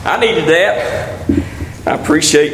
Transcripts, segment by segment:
I needed that. I appreciate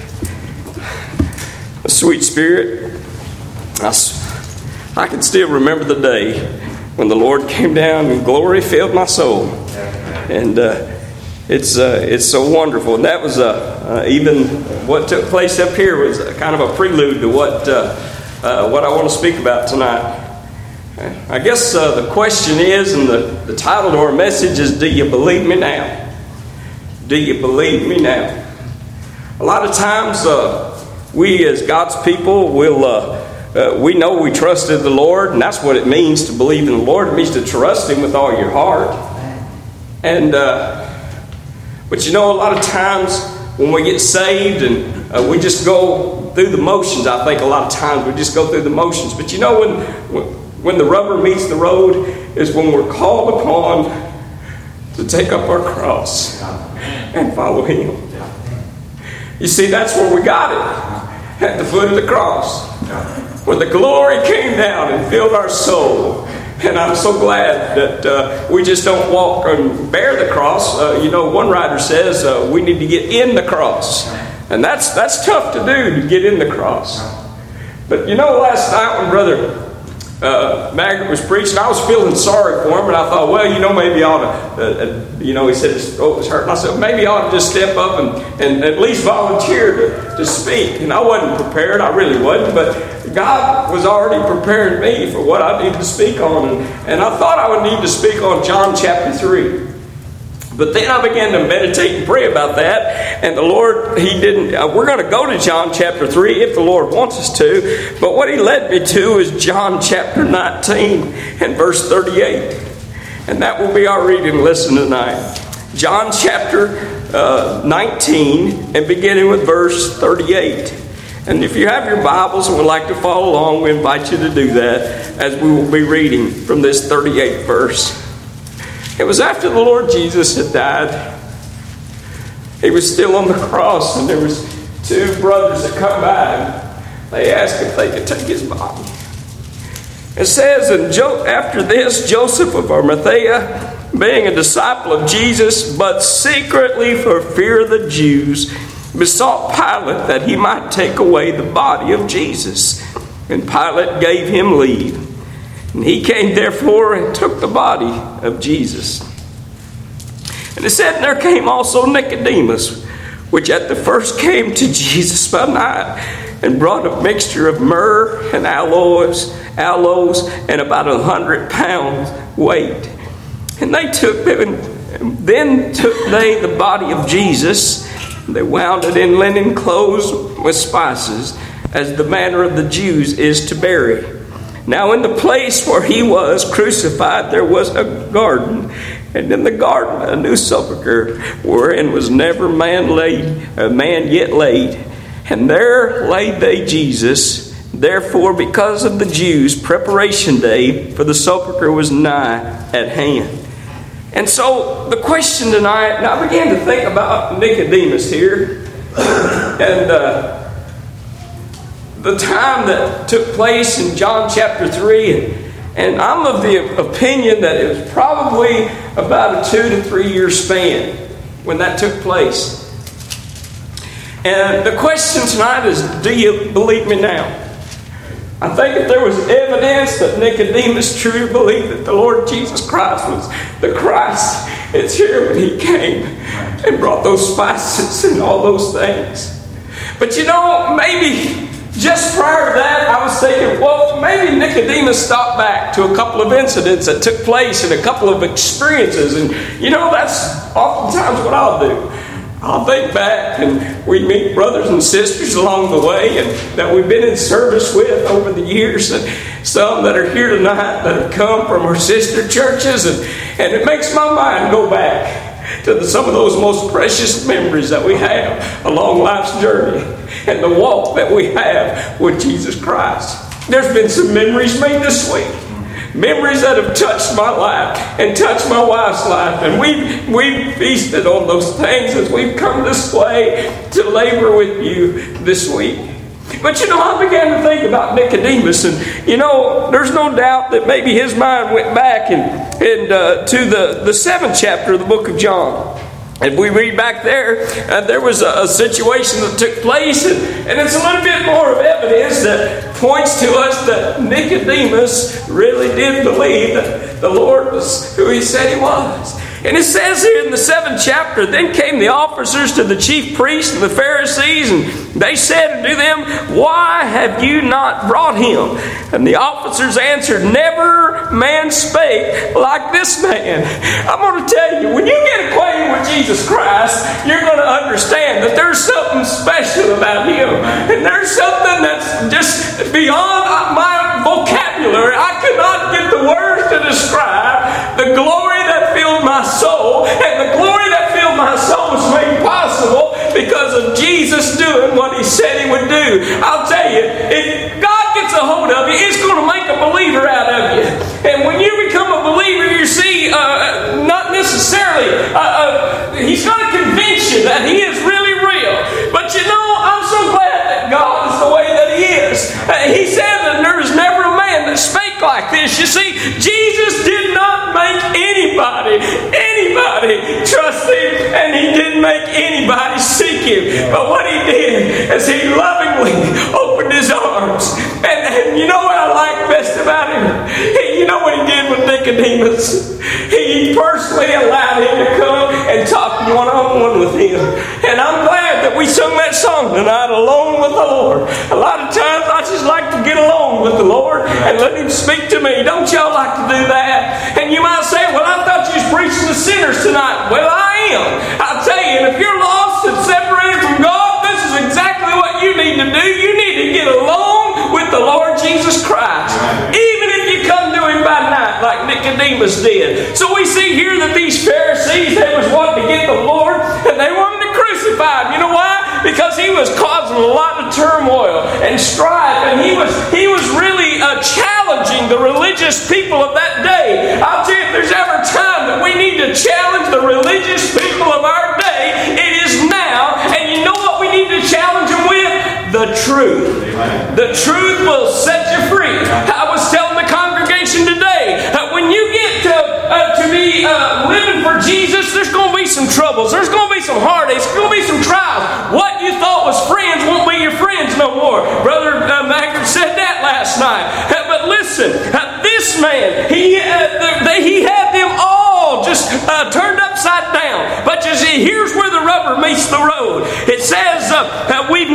the sweet spirit. I can still remember the day when the Lord came down and glory filled my soul. And it's so wonderful. And that was even what took place up here was kind of a prelude to what I want to speak about tonight. I guess the question is, and the title to our message is, do you believe me now? Do you believe me now? A lot of times we as God's people we know we trusted the Lord, and that's what it means to believe in the Lord. It means to trust Him with all your heart. And but you know, a lot of times when we get saved and we just go through the motions, I think a lot of times we just go through the motions. But you know, when the rubber meets the road is when we're called upon to take up our cross and follow Him. You see, that's where we got it, at the foot of the cross, when the glory came down and filled our soul. And I'm so glad that we just don't walk and bear the cross. You know, one writer says we need to get in the cross. And that's tough to do, to get in the cross. But you know, last night when Brother Maggart was preaching, I was feeling sorry for him, and I thought, well, you know, maybe I ought to, he said his throat was hurting. I said, maybe I ought to just step up and at least volunteer to speak. And I wasn't prepared, I really wasn't, but God was already preparing me for what I needed to speak on. And I thought I would need to speak on John chapter 3. But then I began to meditate and pray about that. And the Lord, He didn't. We're going to go to John chapter 3 if the Lord wants us to. But what He led me to is John chapter 19 and verse 38. And that will be our reading lesson tonight. John chapter 19 and beginning with verse 38. And if you have your Bibles and would like to follow along, we invite you to do that as we will be reading from this 38th verse. It was after the Lord Jesus had died. He was still on the cross, and there was two brothers that come by, and they asked if they could take His body. It says, and after this, Joseph of Arimathea, being a disciple of Jesus, but secretly for fear of the Jews, besought Pilate that he might take away the body of Jesus. And Pilate gave him leave. And he came therefore and took the body of Jesus. And it said, and there came also Nicodemus, which at the first came to Jesus by night, and brought a mixture of myrrh and aloes, and about 100 pounds weight. And then took they the body of Jesus, and they wound it in linen clothes with spices, as the manner of the Jews is to bury. Now in the place where He was crucified there was a garden, and in the garden a new sepulchre, wherein was never man yet laid. And there laid they Jesus. Therefore, because of the Jews, preparation day for the sepulchre was nigh at hand. And so the question tonight, and I began to think about Nicodemus here, and the time that took place in John chapter 3, and I'm of the opinion that it was probably about a 2 to 3 year span when that took place. And the question tonight is, do you believe me now? I think if there was evidence that Nicodemus truly believed that the Lord Jesus Christ was the Christ, it's here when He came and brought those spices and all those things. But you know, maybe just prior to that, I was thinking, well, maybe Nicodemus stopped back to a couple of incidents that took place and a couple of experiences. And, you know, that's oftentimes what I'll do. I'll think back, and we meet brothers and sisters along the way and that we've been in service with over the years, and some that are here tonight that have come from our sister churches. And it makes my mind go back to some of those most precious memories that we have along life's journey and the walk that we have with Jesus Christ. There's been some memories made this week. Memories that have touched my life and touched my wife's life. And we've feasted on those things as we've come this way to labor with you this week. But you know, I began to think about Nicodemus, and you know, there's no doubt that maybe his mind went back and to the 7th chapter of the book of John. And we read back there, there was a situation that took place, and it's a little bit more of evidence that points to us that Nicodemus really did believe that the Lord was who he said he was. And it says here in the 7th chapter, then came the officers to the chief priests and the Pharisees, and they said unto them, why have you not brought him? And the officers answered, never man spake like this man. I'm going to tell you, when you get acquainted with Jesus Christ, you're going to understand that there's something special about him. And there's something that's just beyond my vocabulary. I could not get the words to describe the glory that filled my soul, and the glory that filled my soul was made possible because of Jesus doing what he said he would do. I'll tell you, if God gets a hold of you, it's going to make a believer out of you. And when you become a believer, you see, not necessarily, he's going to convince you that he is really real. But you know, I'm so glad that God is the way that he is. He said that there is never a man that spake like this. You see, Jesus did not make anybody trust him, and he didn't make anybody seek him. But what he did is he lovingly opened his arms. And you know what I like best about him? You know what he did with Nicodemus? He personally allowed him to come and talk one-on-one with him. And I'm glad that we sung that song tonight, Alone with the Lord. A lot of times I just like to get alone with the Lord and let him speak to me. Don't y'all like to do that? And you might say, well, I thought you was preaching to sinners tonight. Well, I am. I'll tell you, if you're lost and separated from God, this is exactly what you need to do. You need to get alone with the Lord Jesus Christ. Even if you come to him by night like Nicodemus did. So we see here that these Pharisees, they was wanting to get the Lord, and they wanted to crucify him. You know why? Because he was causing a lot of turmoil and strife, and he was really challenging the religious people of that day. I'll tell you, if there's ever a time that we need to challenge the religious people of our day, it is now. And you know what we need to challenge them with? The truth. The truth will set you free. I was telling the congregation today, when you get to be living for Jesus, there's going to be some troubles. There's going to be some heartaches. There's going to be some trials. What you thought was friends won't be your friends no more. Brother Maggard said that last night. But listen, this man, he had them all just turned upside down. But you see, here's where the rubber meets the road. It says, we've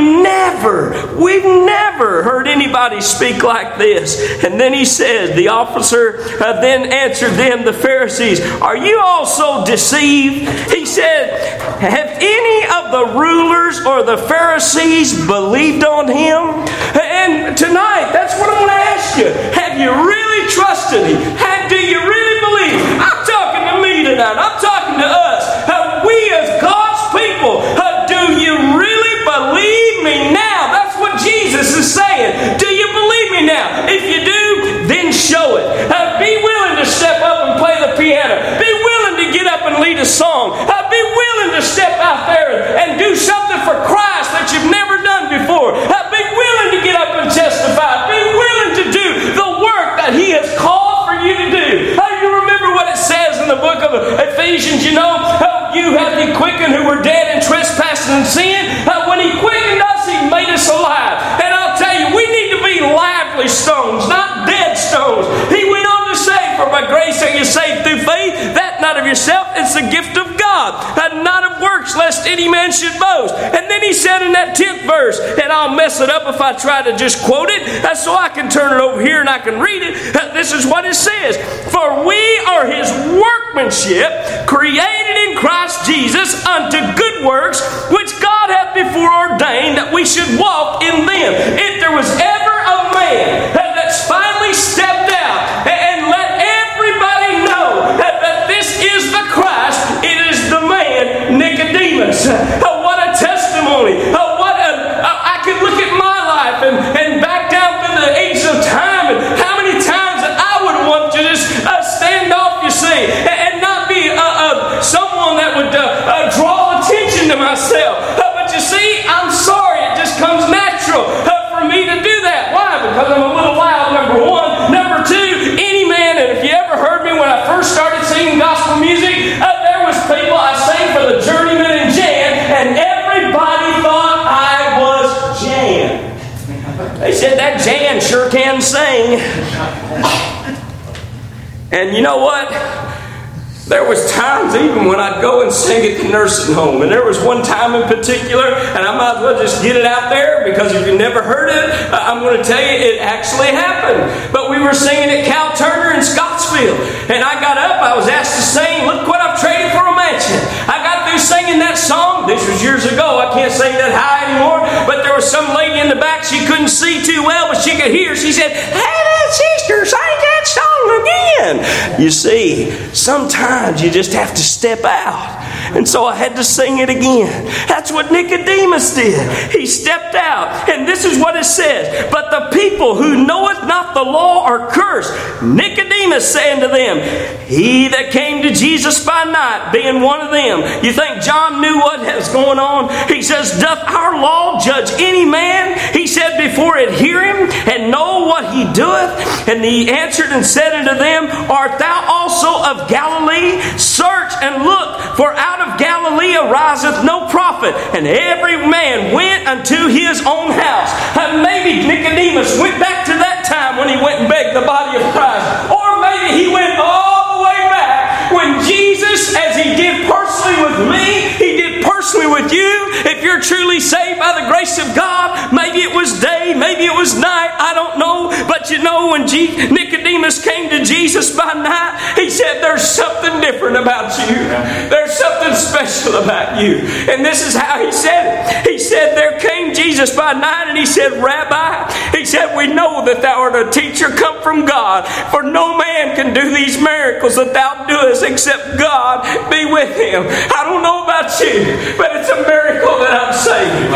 never heard anybody speak like this. And then he says, the officer then answered them, the Pharisees, are you also deceived? He said, have any of the rulers or the Pharisees believed on him? And tonight, that's what I want to ask you. Have you really trusted him? Do you really believe? I'm talking to me tonight. I'm talking to us. We as God's people, do you really believe me now? That's what Jesus is saying. Do you believe me now? If you do, then show it. Be willing to step up and play the piano. Be willing to get up and lead a song. Be willing to step out there and do something for Christ that you've never done before. Be willing to get up and testify. Be willing to do the work that he has called for you to do. You remember what it says in the book of Ephesians, you know, you have he quickened who were dead in trespasses and sin. When he quickened us, he made us alive. And I'll tell you, we need to be lively stones, not dead stones. He went on to say, for by grace are you saved through faith, that not of yourself, it's the gift of God, not of works, lest any man should boast. And then he said in that 10th verse, and I'll mess it up if I try to just quote it, so I can turn it over here and I can read it. This is what it says, for we are his workmanship, created in Christ Jesus unto good works, which God hath before ordained that we should walk in them. If there was ever a man that's finally stepped out and let everybody know that this is the Christ, it is the man Nicodemus. What a testimony. I could look at my life and back down to the age of time, and how many times that I would want to just stand off, you see, and not be someone that would draw attention to myself. But you see, I'm sorry, it just comes natural for me to do that. Why? Because I'm a little loud, number one. Number two, any man, and if you ever heard me when I first started singing gospel music, there was people I sang for the church sing. And you know what? There was times even when I'd go and sing at the nursing home. And there was one time in particular, and I might as well just get it out there, because if you never heard it, I'm going to tell you it actually happened. But we were singing at Cal Turner in Scottsville. And I got up, I was asked to sing, "Look What I've Traded for a Mansion." I got through singing that song. This was years ago. I can't sing that high anymore. But there was some lady in the back, she couldn't see too well, but she could hear. She said, "Hey, sister, sing that song again." You see, sometimes you just have to step out. And so I had to sing it again. That's what Nicodemus did. He stepped out. And this is what it says. "But the people who knoweth not the law are cursed. Nicodemus saying to them, he that came to Jesus by night, being one of them." You think John knew what was going on? He says, "Doth our law judge any man?" He said, "Before it hear him, and know what he doeth." And he answered and said unto them, "Art thou also of Galilee? Search and look, for out of Galilee ariseth no prophet." And every man went unto his own house. And maybe Nicodemus went back to that time when he went and begged the body of Christ. Or maybe he went all the way back when Jesus, as he did personally with me, he did personally with you. If you're truly saved by the grace of God, maybe it was day, maybe it was night, I don't know. But you know, when Nicodemus came to Jesus by night, he said, "There's something different about you. There's something special about you." And this is how he said it. He said, "There came Jesus by night, and he said, Rabbi," he said, "we know that thou art a teacher come from God. For no man can do these miracles that thou doest except God be with him." I don't know about you, but it's a miracle that I'm saved.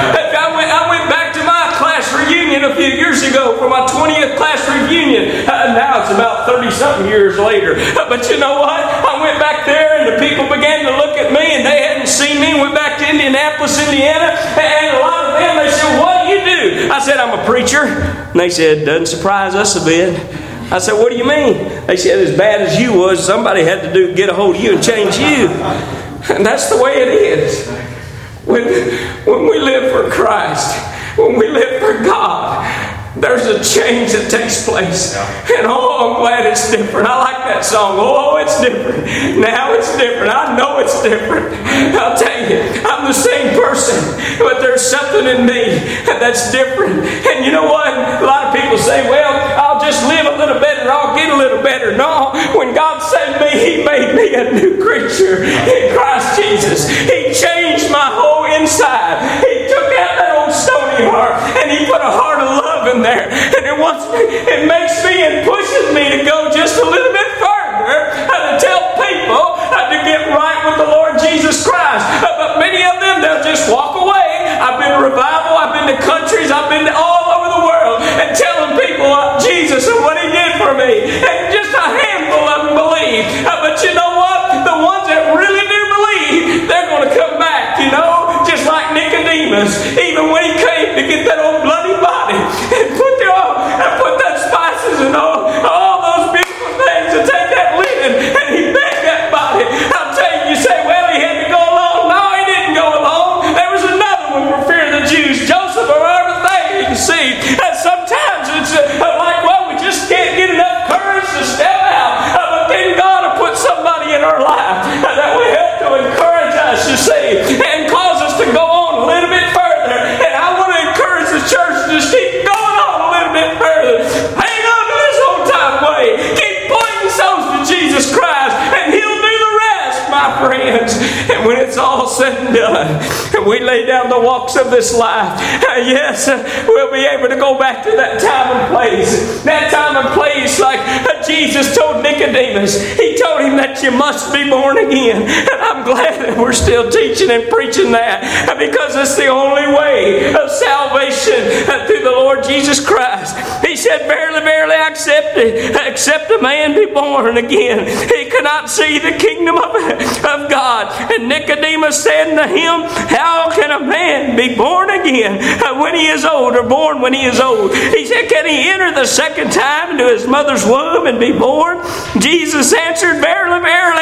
I went back to my class reunion a few years ago for my 20th class reunion. Now it's about 30-something years later. But you know what? I went back there and the people began to look at me, and they hadn't seen me. Went back to Indianapolis, Indiana, and a lot of them, they said, "What do you do?" I said, "I'm a preacher." And they said, "Doesn't surprise us a bit." I said, "What do you mean?" They said, "As bad as you was, somebody had to get a hold of you and change you." And that's the way it is. When we live for Christ, when we live for God, there's a change that takes place. And oh, I'm glad it's different. I like that song. Oh, it's different. Now it's different. I know it's different. I'll tell you, I'm the same person, but there's something in me that's different. And you know what? A lot of people say, "Well, I'll just live a little better. I'll get a little better." No, when God saved me, he made me a new creature in Christ Jesus. He changed my whole inside. He took out that old stony heart, and he put a heart of love in there. And it makes me and pushes me to go just a little bit further to tell people to get right with the Lord Jesus Christ. But many of them, they'll just walk away. I've been to revival, I've been to countries, I've been to all over the world, and telling people about Jesus and what he did for me. And just a handful of them believe. But you know what? The ones that really do believe, they're going to come back, you know, just like Nicodemus. Even when he came to get that old bloody body and put that spices and all those beautiful things, and take that linen and he begged that body. I'll tell you, you say, "Well, he had to go alone." No, he didn't go alone. There was another one for fear of the Jews, Joseph, or everything. You see, and sometimes it's like, well, we just can't get enough courage to step out. But then God will put somebody in our life that will help to encourage us, you see, and cause us to go on a little bit further. And I want to encourage the church to just keep going on a little bit further. Hang on to this old time way. Keep pointing souls to Jesus Christ, and he'll do the rest, my friends. And when it's all said and done, and we lay down the walks of this life, yes, we'll be able to go back to that time and place. That time and place, like Jesus told Nicodemus. He told him that you must be born again. And I'm glad that we're still teaching and preaching that, because it's the only way of salvation through the Lord Jesus Christ. He said, "Verily, verily, I except a man be born again, he cannot see the kingdom of God." And Nicodemus said to him, "How can a man be born again when he is old, or born when he is old?" He said, "Can he enter the second time into his mother's womb and be born?" Jesus answered, "Verily, verily, I say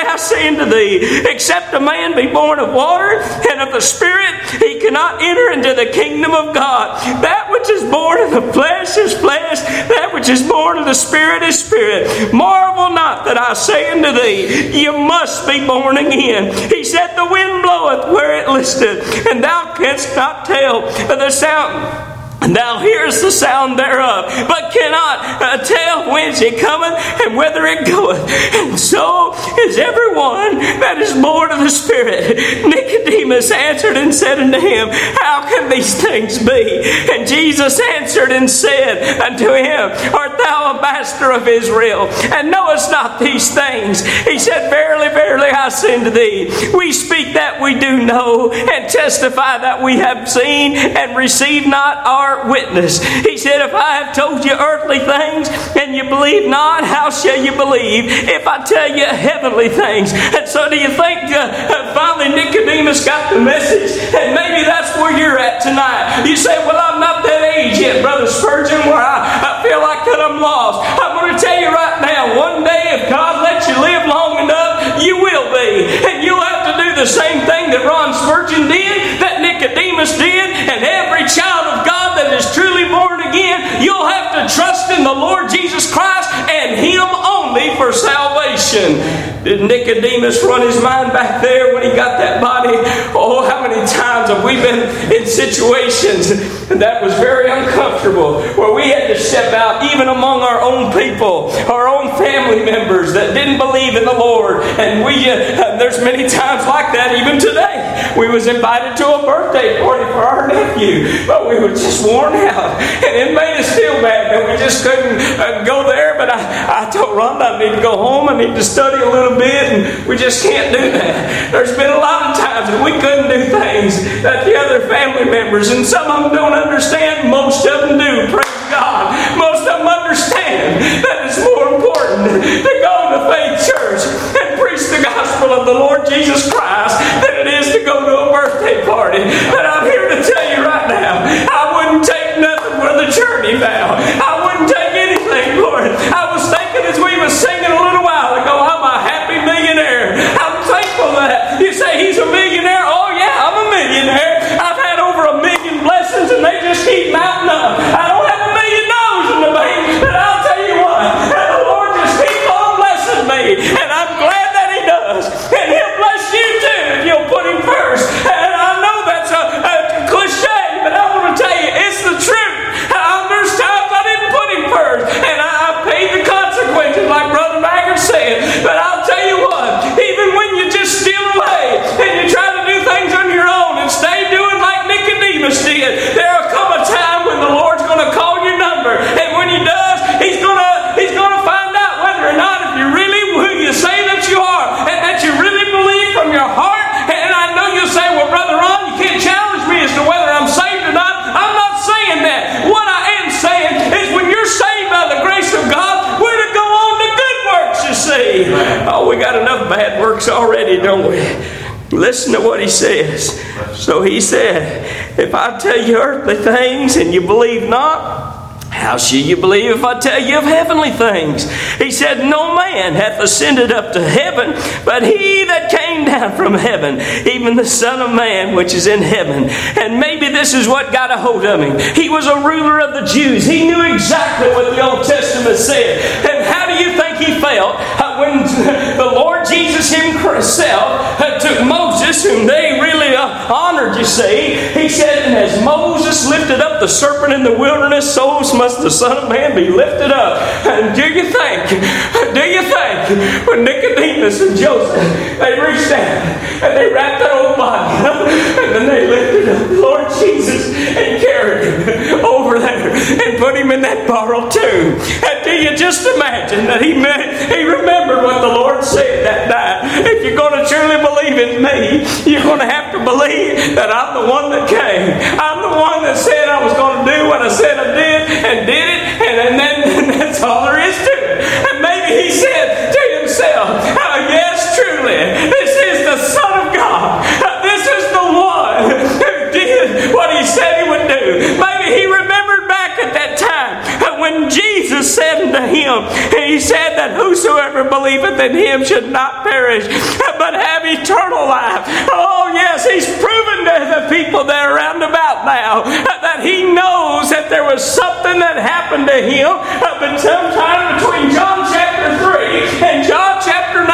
say unto thee, except a man be born of water and of the Spirit, he cannot enter into the kingdom of God. That which is born of the flesh is flesh, that which is born of the Spirit is spirit. Marvel not that I say unto thee, you must be born again. He said, the wind bloweth where it listeth, and thou canst not tell the sound. And thou hearest the sound thereof, but cannot tell whence it cometh and whither it goeth. And so is everyone that is born of the Spirit. Nicodemus answered and said unto him, how can these things be? And Jesus answered and said unto him, art thou a master of Israel, and knowest not these things? He said, verily, verily, I say unto thee, we speak that we do know, and testify that we have seen, and receive not our witness. He said, if I have told you earthly things and you believe not, how shall you believe if I tell you heavenly things? And so do you think finally Nicodemus got the message? And maybe that's where you're at tonight. You say, well, I'm not that age yet, Brother Spurgeon, where I feel like that I'm lost. I'm going to tell you right now, one day if God lets you live long enough, you will be. And you'll have to do the same thing that Ron Spurgeon did, that Nicodemus did, and every child of God that is truly born again, you'll have to trust in the Lord Jesus Christ and Him only for salvation. Did Nicodemus run his mind back there when he got that body? Oh, how many times have we been in situations that was very uncomfortable, where we had to step out even among our own people, our own family members that didn't believe in the Lord. And there's many times like that even today. We was invited to a birthday party for our nephew, but we were just worn out, and it made us feel bad that we just couldn't go there. But I told Rhonda I need to go home, I need to study a little bit, and we just can't do that. There's been a lot of times that we couldn't do things that the other family members, and some of them don't understand, most of them do, praise God. Most of them understand that it's more important to go to Faith Church and preach the gospel of the Lord Jesus Christ than it is to go to a birthday party. But I'm here to tell you right now, I wouldn't take nothing for the journey now. I wouldn't take anything for it. I was thinking as we were singing a little while ago, I'm a happy millionaire. I'm thankful that you say he's a millionaire. Oh yeah, I'm a millionaire. I've had over 1 million blessings and they just keep mounting up. I don't have $1 million in the bank, but I'll tell you what, the Lord just keeps on blessing me, and I'm glad that He does. And He'll bless you too if you'll put Him first. And I know that's a cliche, but I want to tell you, it's the truth. There's times I didn't put Him first, and I paid the consequences, like Brother Maggard said. But I'll tell you what, even when you just steal away and you try to do things on your own and stay doing like Nicodemus did, there'll come a time when the Lord's going to call your number, and when He does, He's going to find out whether or not if you're really who you say that you are, and that you really believe from your heart. And I know you'll say, well, Brother Ron, you can't challenge me as to whether I'm saved or not. I'm not saying that. What I am saying is, when you're saved by the grace of God, we're to go on to good works, you see. Oh, we got enough bad works already, don't we? Listen to what He says. So He said, if I tell you earthly things and you believe not, how shall you believe if I tell you of heavenly things? He said, no man hath ascended up to heaven, but He that came down from heaven, even the Son of Man which is in heaven. And maybe this is what got a hold of Him. He was a ruler of the Jews. He knew exactly what the Old Testament said. And how do you think he felt when the Lord Jesus Himself took Moses, whom they really honored, you see? He said, and as Moses lifted up the serpent in the wilderness, so must the Son of Man be lifted up. And do you think when Nicodemus and Joseph, they reached down and they wrapped that old body up, and then they lifted up the Lord Jesus and carried Him over there and put Him in that borrowed tomb? And do you just imagine that He remembered what the Lord said that night? If you're going to truly believe in me, you're going to have to believe that I'm the one that came. I'm the one that said I was going to do what I said I did, and did it, and then that's all there is to it. And maybe He said to Himself, yes, truly, this is the Son of God. This is the one who did what He said He would do. Maybe He remembered back at that time when Jesus said unto him, and He said that whosoever believeth in Him should not perish, eternal life. Oh yes, He's proven to the people that are round about now that He knows that there was something that happened to Him but sometime between John chapter 3 and John chapter 19.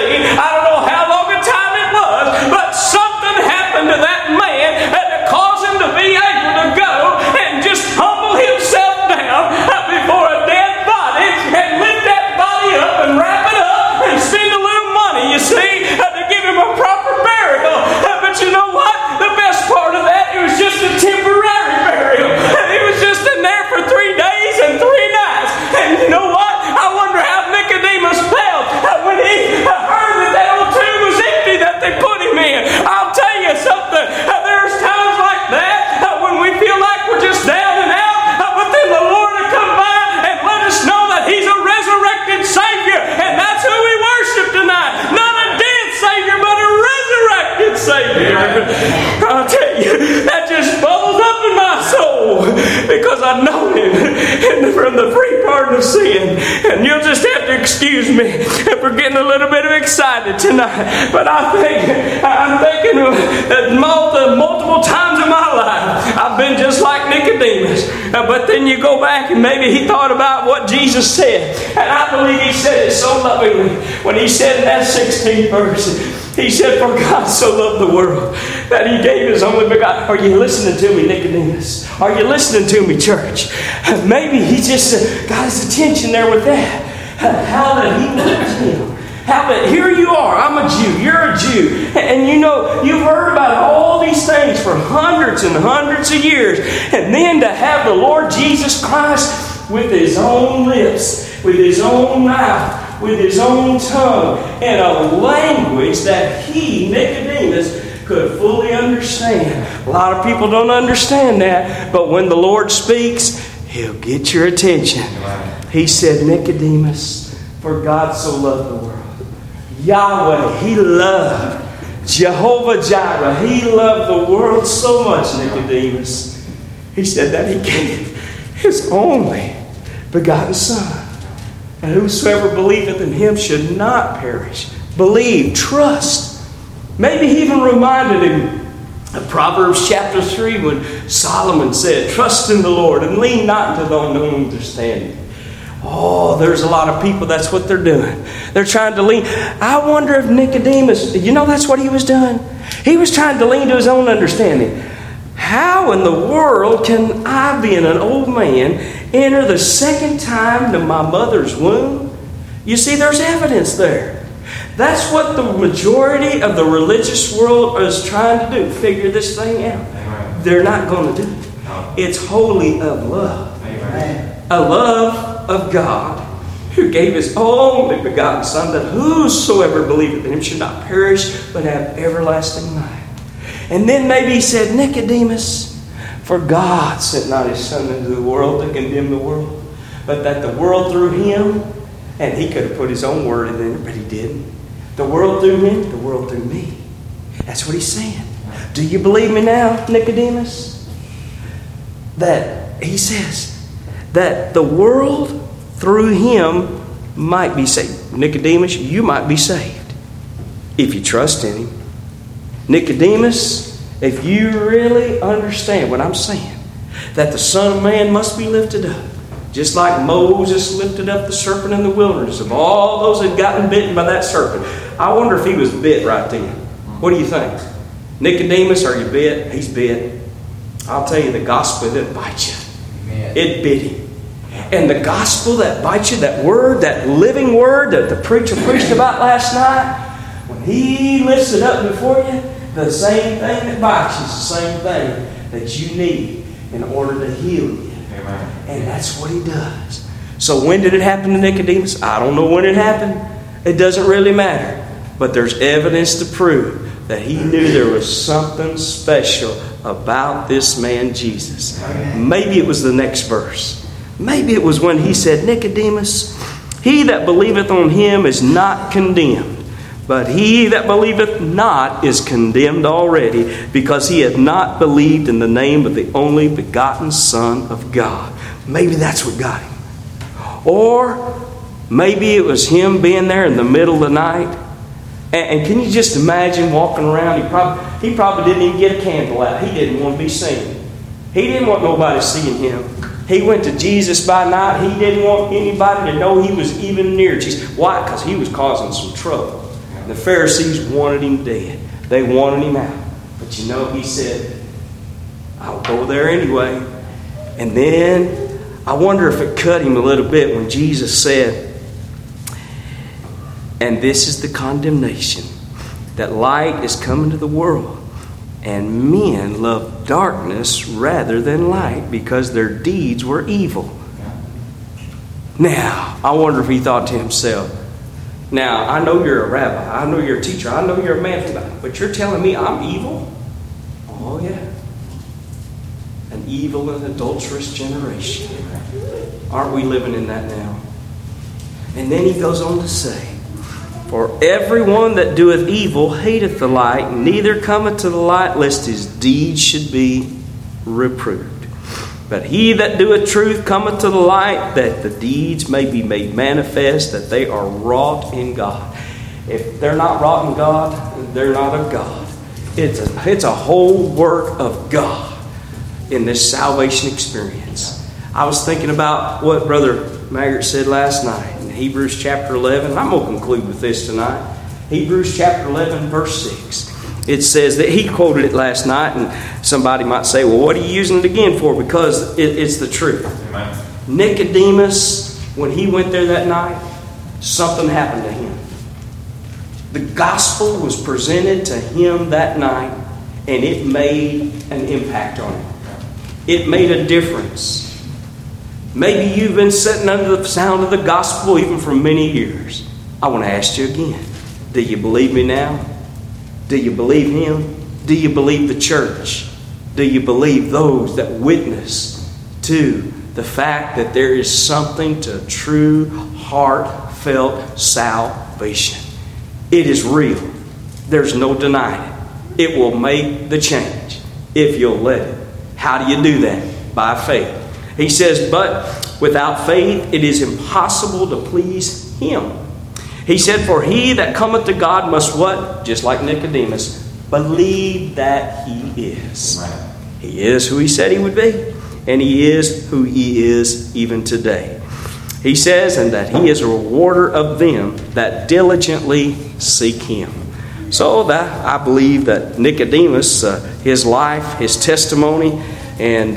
I don't know how long a time it was, but something happened to that man that caused him to be able to go and just humble himself down before a dead body and lift that body up and wrap it up and spend a little money, you see, to give him a proper burial. But you know what? The best part of that, it was just a temporary burial. He was just in there for 3 days and 3 nights. And you know what? I wonder how Nicodemus felt when he heard that that old tomb was empty that they put him in. I'll tell you something. There's times like that when we feel like we're just down and out, but then the Lord will come by and let us know that He's a resurrected Savior, and that's who we worship tonight. Not a dead Savior, but a resurrected Savior. I'll tell you, that just bubbles up in my soul because I know Him from the free pardon of sin. And you'll just have to excuse me for getting a little bit excited tonight. But I'm thinking that multiple times in my life I've been just like Nicodemus. But then you go back and maybe he thought about what Jesus said. And I believe He said it so lovingly when He said in that 16th verse, He said, "For God so loved the world that He gave His only begotten." Are you listening to me, Nicodemus? Are you listening to me, church? Maybe He just got his attention there with that. How that He loved him. How that here you are, I'm a Jew, you're a Jew. And you know, you've heard about all these things for hundreds and hundreds of years. And then to have the Lord Jesus Christ with His own lips, with His own mouth, with His own tongue, in a language that he, Nicodemus, could fully understand. A lot of people don't understand that, but when the Lord speaks, He'll get your attention. He said, "Nicodemus, for God so loved the world." Yahweh, He loved. Jehovah Jireh, He loved the world so much, Nicodemus. He said that He gave His only begotten Son. And whosoever believeth in Him should not perish. Believe, trust. Maybe He even reminded him of Proverbs chapter 3 when Solomon said, "Trust in the Lord and lean not into thine own understanding." Oh, there's a lot of people, that's what they're doing. They're trying to lean. I wonder if Nicodemus, you know that's what he was doing? He was trying to lean to his own understanding. How in the world can I, being an old man, enter the second time to my mother's womb? You see, there's evidence there. That's what the majority of the religious world is trying to do. Figure this thing out. They're not going to do it. It's wholly of love. A love of God who gave His only begotten Son, that whosoever believeth in Him should not perish but have everlasting life. And then maybe He said, "Nicodemus, for God sent not His Son into the world to condemn the world, but that the world through Him," and He could have put His own word in there, but He didn't. The world through Him, the world through me. That's what He's saying. Do you believe me now, Nicodemus? That He says that the world through Him might be saved. Nicodemus, you might be saved if you trust in Him. Nicodemus, if you really understand what I'm saying, that the Son of Man must be lifted up, just like Moses lifted up the serpent in the wilderness, of all those that had gotten bitten by that serpent. I wonder if he was bit right then. What do you think? Nicodemus, are you bit? He's bit. I'll tell you, the gospel that bites you. Amen. It bit him. And the gospel that bites you, that word, that living word that the preacher preached about last night, when he lifts it up before you, the same thing that bites you is the same thing that you need in order to heal you. Amen. And that's what He does. So when did it happen to Nicodemus? I don't know when it happened. It doesn't really matter. But there's evidence to prove that he knew there was something special about this man Jesus. Amen. Maybe it was the next verse. Maybe it was when He said, "Nicodemus, he that believeth on Him is not condemned. But he that believeth not is condemned already, because he hath not believed in the name of the only begotten Son of God." Maybe that's what got him. Or maybe it was him being there in the middle of the night And can you just imagine walking around? He probably didn't even get a candle out. He didn't want to be seen. He didn't want nobody seeing him. He went to Jesus by night. He didn't want anybody to know he was even near Jesus. Why? Because he was causing some trouble. The Pharisees wanted him dead. They wanted him out. But you know, he said, I'll go there anyway. And then I wonder if it cut him a little bit when Jesus said, and this is the condemnation, that light is come into the world, and men love darkness rather than light, because their deeds were evil. Now, I wonder if he thought to himself, now, I know you're a rabbi, I know you're a teacher, I know you're a man from God, but you're telling me I'm evil? Oh, yeah. An evil and adulterous generation. Aren't we living in that now? And then he goes on to say, for everyone that doeth evil hateth the light, neither cometh to the light, lest his deeds should be reproved. But he that doeth truth cometh to the light, that the deeds may be made manifest, that they are wrought in God. If they're not wrought in God, they're not of God. It's a whole work of God in this salvation experience. I was thinking about what Brother Maggart said last night. Hebrews chapter 11. I'm going to conclude with this tonight. Hebrews chapter 11, verse 6. It says that he quoted it last night, and somebody might say, well, what are you using it again for? Because it's the truth. Amen. Nicodemus, when he went there that night, something happened to him. The gospel was presented to him that night, and it made an impact on him. It made a difference. Maybe you've been sitting under the sound of the gospel even for many years. I want to ask you again. Do you believe me now? Do you believe him? Do you believe the church? Do you believe those that witness to the fact that there is something to true, heartfelt salvation? It is real. There's no denying it. It will make the change if you'll let it. How do you do that? By faith. He says, but without faith it is impossible to please him. He said, for he that cometh to God must what? Just like Nicodemus, believe that he is. Right. He is who he said he would be, and he is who he is even today. He says, and that he is a rewarder of them that diligently seek him. So that I believe that Nicodemus, his life, his testimony, and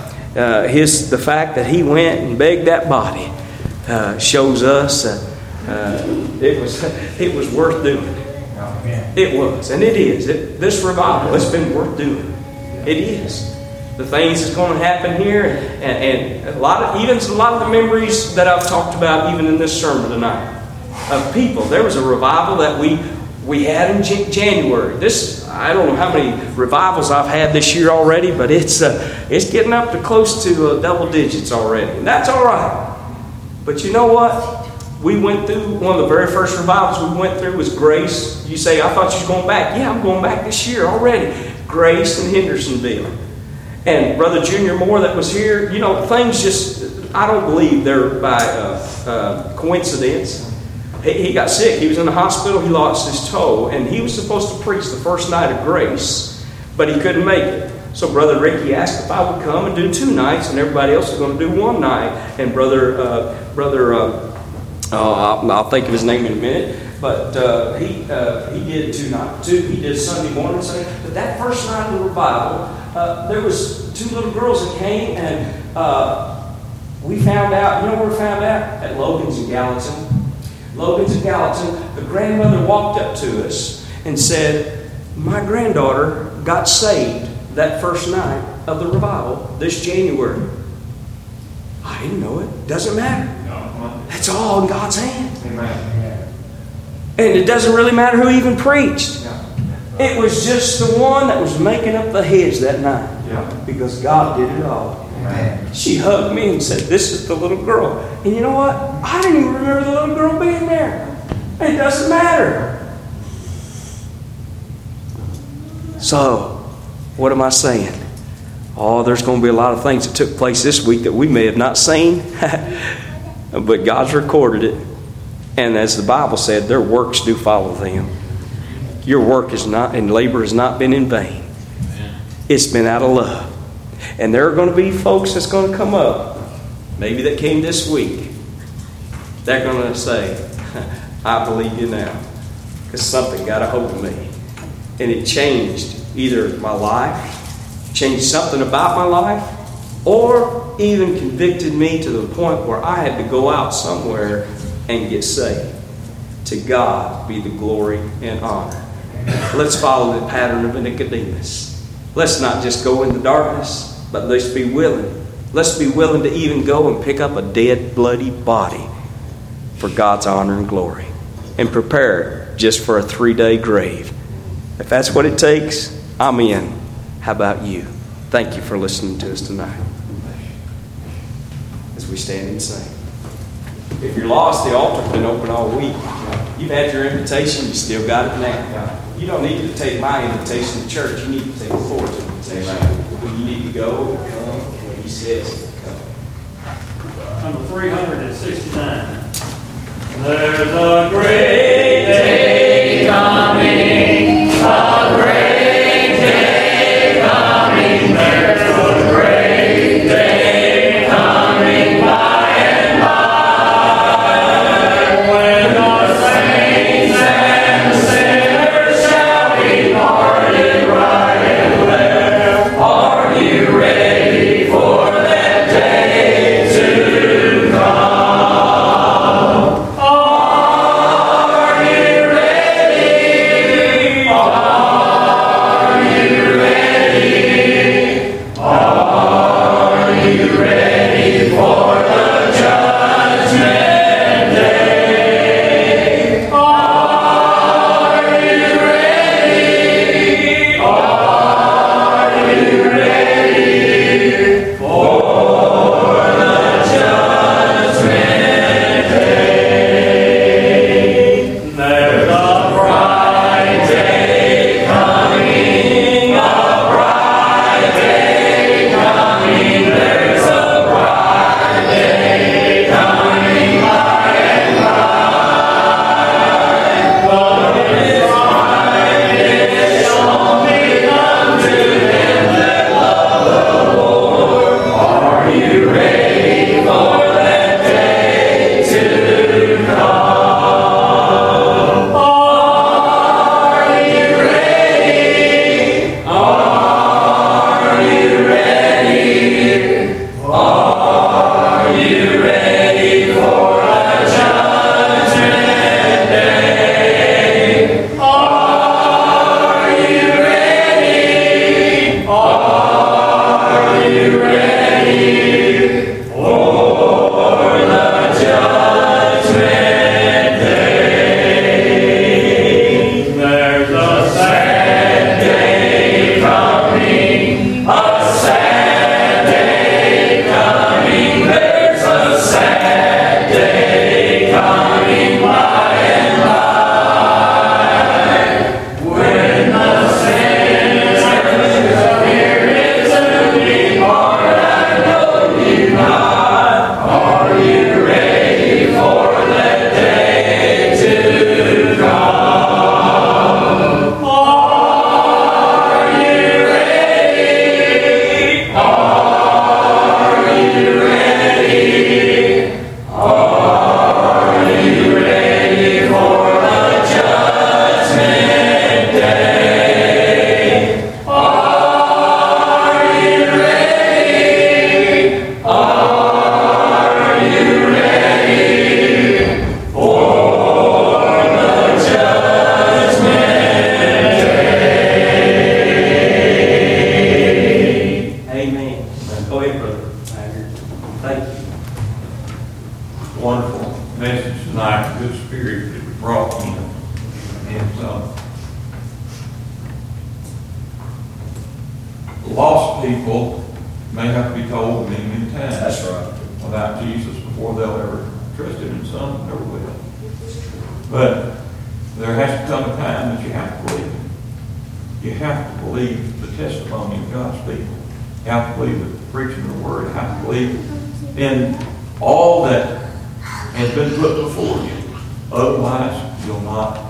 the fact that he went and begged that body shows us it was worth doing. It was, and it is. This revival has been worth doing. It is. The things that's going to happen here, and a lot of the memories that I've talked about, even in this sermon tonight, of people. There was a revival that we had in January. I don't know how many revivals I've had this year already, but it's getting up to close to double digits already, and that's all right. But you know what? We went through one of the very first revivals we went through was Grace. You say, I thought you was going back. Yeah, I'm going back this year already. Grace in Hendersonville. And Brother Junior Moore that was here, things just, I don't believe they're by coincidence. He got sick. He was in the hospital. He lost his toe. And he was supposed to preach the first night of Grace, but he couldn't make it. So Brother Ricky asked if I would come and do 2 nights, and everybody else was going to do 1 night. And I'll think of his name in a minute. But he did 2 nights. He did Sunday morning, Sunday. But that first night of the revival, there was 2 little girls that came, and we found out. You know where we found out? At Logan's in Gallatin. Logan's in Gallatin. The grandmother walked up to us and said, "My granddaughter got saved that first night of the revival this January." I didn't know it. Doesn't matter. That's all in God's hand. Amen. And it doesn't really matter who even preached. It was just the one that was making up the hedge that night. Because God did it all. Amen. She hugged me and said, "This is the little girl." And you know what? I didn't even remember the little girl being there. It doesn't matter. So, what am I saying? Oh, there's going to be a lot of things that took place this week that we may have not seen. But God's recorded it. And as the Bible said, their works do follow them. your work is not and labor has not been in vain. It's been out of love. And there are going to be folks that's going to come up, maybe that came this week. They're going to say, I believe you now. Because something got a hold of me. And it changed either my life, changed something about my life, or even convicted me to the point where I had to go out somewhere and get saved. To God be the glory and honor. Let's follow the pattern of Nicodemus. Let's not just go in the darkness, but let's be willing. Let's be willing to even go and pick up a dead, bloody body for God's honor and glory. And prepare just for a 3-day grave. If that's what it takes, I'm in. How about you? Thank you for listening to us tonight. As we stand and sing. If you're lost, the altar's been open all week. You've had your invitation, you still got it now. You don't need to take my invitation to church. You need to take the Lord's invitation. When you need to go, come when He says come. Number 369. There's a great day coming, a great day coming. There's a great day coming by and by, when our saints and sinners shall be parted right and left. Are you ready for that day to come? Lost people may have to be told many, many times. That's right. About Jesus before they'll ever trust Him, and some never will. But there has to come a time that you have to believe Him. You have to believe the testimony of God's people. You have to believe the preaching of the Word. You have to believe in all that has been put before you. Otherwise, you'll not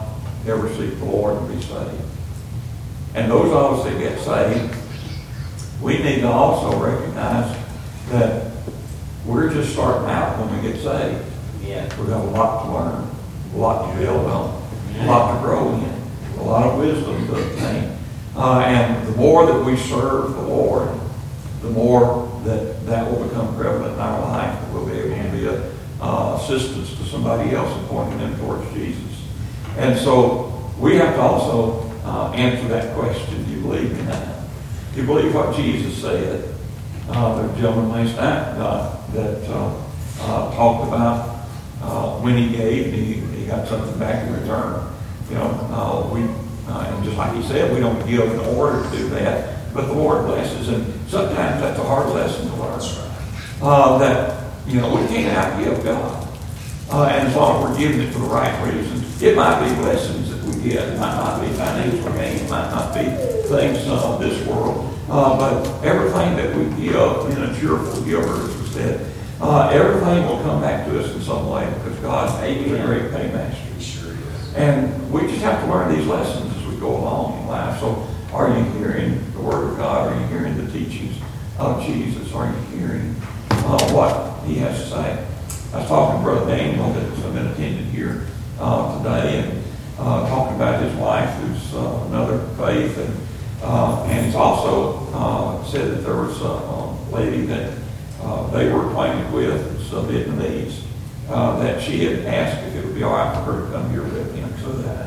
ever seek the Lord and be saved. And those of us that get saved, we need to also recognize that we're just starting out when we get saved. Yeah. We've got a lot to learn, a lot to build on, a lot to grow in, a lot of wisdom to obtain. And the more that we serve the Lord, the more that will become prevalent in our life, that we'll be able to be assistance to somebody else and pointing them towards Jesus. And so we have to also answer that question. Do you believe in that? Do you believe what Jesus said? There's a gentleman last night that talked about when he gave, he got something back in return. You know, and just like he said, we don't give in order to do that, but the Lord blesses, and sometimes that's a hard lesson to learn. That, you know, we can't outgive God. And as long as we're giving it for the right reasons, it might be blessings that we get. It might not be financial gain. It might not be things of this world. But everything that we give in a cheerful giver, as we said, everything will come back to us in some way because God is a great paymaster. And we just have to learn these lessons as we go along in life. So are you hearing the Word of God? Are you hearing the teachings of Jesus? Are you hearing what He has to say? I was talking to Brother Daniel that's been attending here today and talking about his wife who's another faith. And he's also said that there was a lady that they were acquainted with, it's Vietnamese, that she had asked if it would be all right for her to come here with him. So that,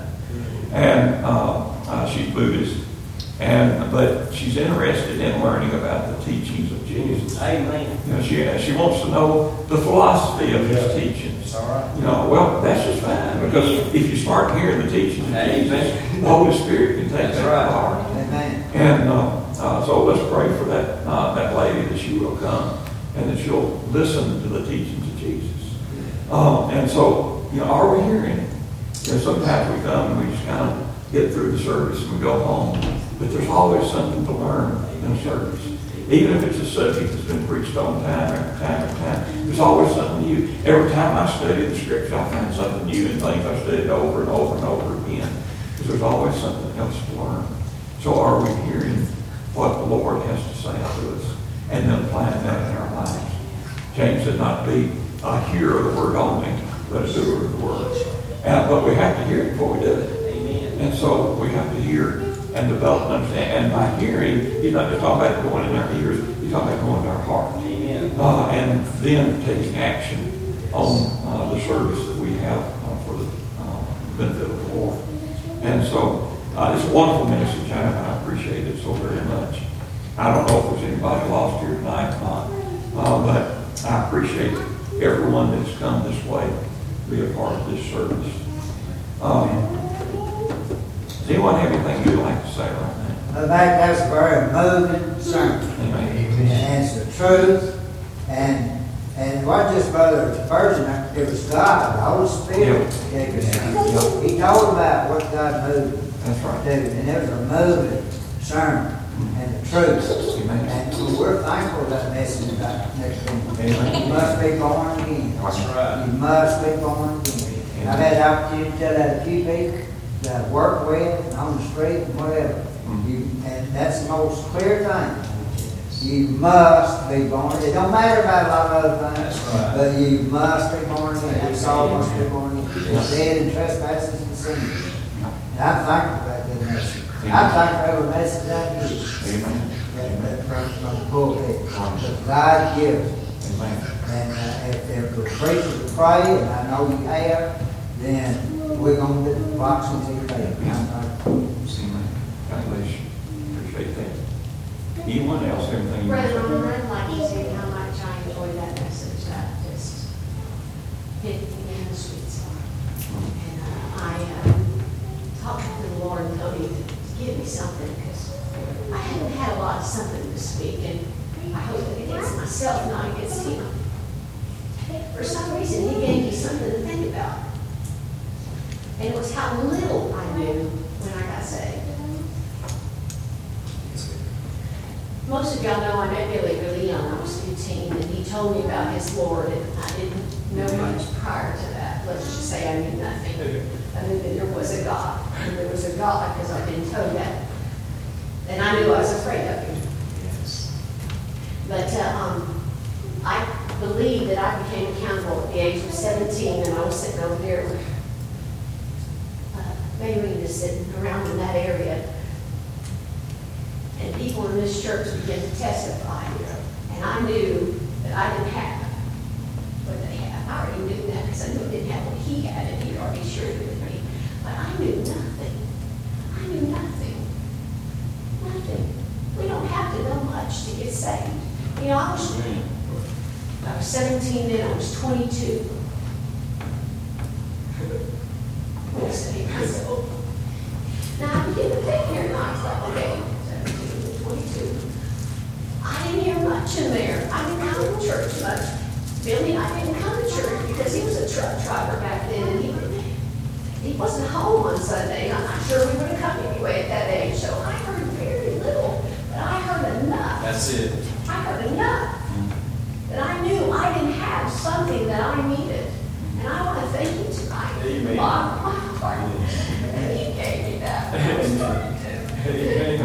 and she's Buddhist, but she's interested in learning about the teachings of Jesus. Amen. You know, she wants to know the philosophy of his teachings. All right. You know, well, that's just fine because if you start hearing the teachings of Jesus, the Holy Spirit can take that to heart. Amen. And so let's pray for that lady that she will come and that she'll listen to the teachings of Jesus. And so, you know, are we hearing? You know, sometimes we come and we just kind of get through the service and we go home. But there's always something to learn in a service. Even if it's a subject that's been preached on time after time after time, there's always something new. Every time I study the Scripture, I find something new and things I studied over and over and over again. Because there's always something else to learn. So are we hearing what the Lord has to say to us and then applying that in our lives? James said not to be a hearer of the word only, but a doer of the word. But we have to hear it before we do it. Amen. And so we have to hear and develop and understand. And by hearing, he's not just talking about going in our ears, he's talking about going in our heart. Amen. And then taking action on the service that we have for the benefit of the Lord. And so it's a wonderful message. I appreciate it so very much. I don't know if there's anybody lost here tonight or not, but I appreciate everyone that's come this way to be a part of this service. Does anyone have anything you'd like to say right now? I think that's a very moving sermon. Amen. And it's the truth. And what just Brother Spurgeon, it was God, the Holy Spirit. He told about what God moved That's right. to do. And it was a moving sermon. And the truth. Amen. And we're thankful for that message about next week. Amen. You must be born again. That's right. You must be born again. Amen. I've had the opportunity to tell that a few people that I work with and on the street and whatever. And that's the most clear thing. You must be born. It don't matter about a lot of other things. That's right. But you must be born again. Your soul must be born again. It's dead in trespasses and sins. And I'm thankful for that good message. I'm thankful for every message I get. Amen. From the pulpit. Because God gives. Amen. And if the preacher will pray, and I know you have, then we're going to get the box into your faith. Amen. God bless you. Appreciate that. Anyone else, anything you want to Brother say? Ron, I'd like to say how much I enjoyed that message. That just hit me in the sweet spot. And I talked to the Lord and told him to give me something because I hadn't had a lot of something this week, and I hope it against myself, not against him. For some reason, he gave me something to think about. And it was how little I knew when I got saved. Most of y'all know I met Billy really young. I was 15, and he told me about his Lord, and I didn't know much prior to that. Let's just say I knew nothing. I knew that there was a God. and there was a God, because I've been told that. And I knew I was afraid of him. But I believe that I became accountable at the age of 17, and I was sitting over there with Mayreen is sitting around in that area. And people in this church began to testify. And I knew that I didn't have what they had. I already knew that because I knew I didn't have what he had, and he'd already shared it with me. But I knew nothing. I knew nothing. Nothing. We don't have to know much to get saved. You know, I was 17 then, I was 22. I saved myself. Now, I began to think here, and I was like, okay, 17, 22. I didn't hear much in there. I didn't come to church much. Billy and I didn't come to church because he was a truck driver back then, and he wasn't home on Sunday. I'm not sure we would have come anyway at that age, so I heard very little, but I heard enough. That's it. I heard enough that I knew I didn't have something that I needed. And I want to thank you tonight. Amen. God, my heart. And he gave me that when I was 32.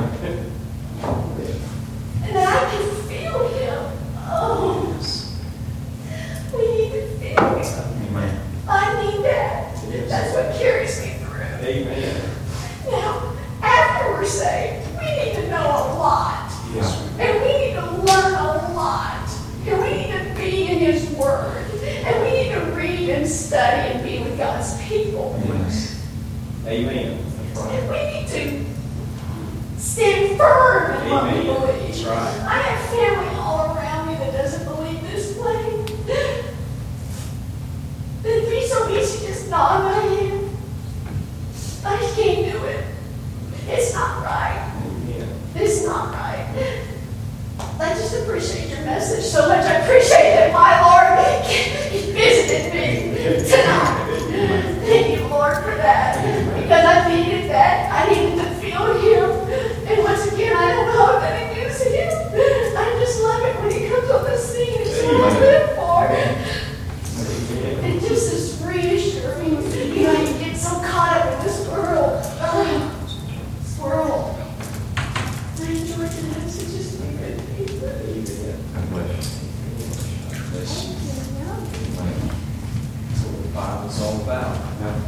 And then I could feel him. Oh, we need to feel him. Amen. I need that. That's what carries me through. Amen. Now, after we're saved, we need to know a lot. Yes. And we need to learn a lot. And we need to be in His Word. And we need to read and study and be with God's people. Yes. Amen. That's right. And we need to stand firm in what we Amen. believe. That's right. I have family all around me that doesn't believe this way. It'd be so easy to just nod my head. I just can't do it. It's not right. Amen. It's not right. I just appreciate your message so much. I appreciate that my Lord visited me tonight. Thank you, Lord, for that. Because I needed that. I needed to feel Him. And once again, I don't know that it is Him. I just love it when He comes on the scene. It's what I live for. It just is reassuring. You know, you get so caught up in this world. This world. I enjoyed the message. Just be good people. God bless you. Bless you. Amen. That's what the Bible's all about. Amen.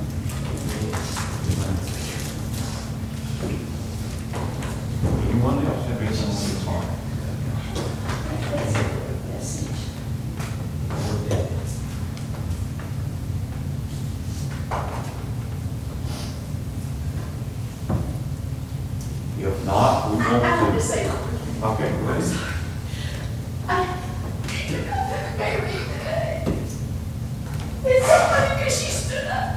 Anyone else have anything on this heart? That's a great message. If not, we I want to want say, to. Okay, go ahead. Mary today. It's so funny because she stood up.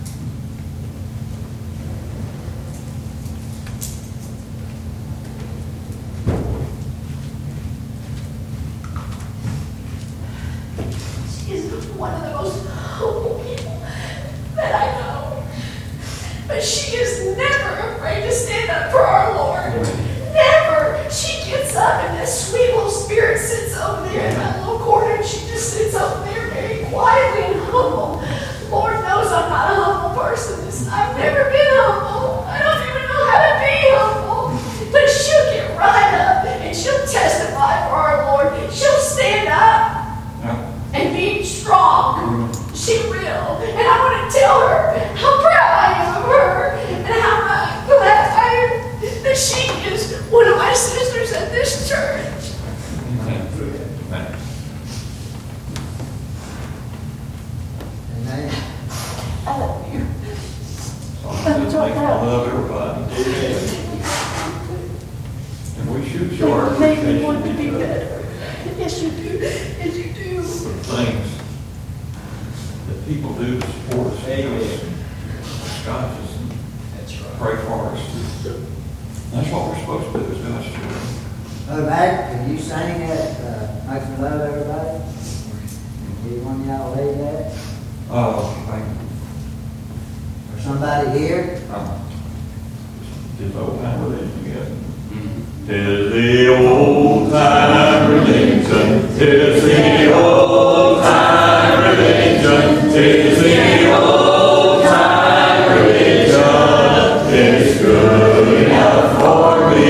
She is one of the most humble people that I know. But she is never afraid to stand up for our Lord. Never. She gets up and this sweet little spirit sits over there in that little corner and she just sits over there very quietly and humble. Lord knows I'm not a humble person. I've never been humble. I don't even know how to be humble. But she'll get right up and she'll testify for our Lord. She'll stand up and be strong. She will. And I want to tell her how proud I am of her and how glad I am that she is one of my sisters at this church. Amen. Amen. I love you. So I love everybody. And we should show our You make me appreciation want to to be each other better. Yes, you do. Yes, you do. for the things that people do to support us. Amen. God just That's right. pray for us. That's what we're supposed to do as God's children. Brother Mac, can you sing that, Makes Me Love Everybody? Do you want y'all to lead that? Thank you. Or somebody here? Just old time religion together. Tis the old time religion, tis the old time religion, tis the old time religion.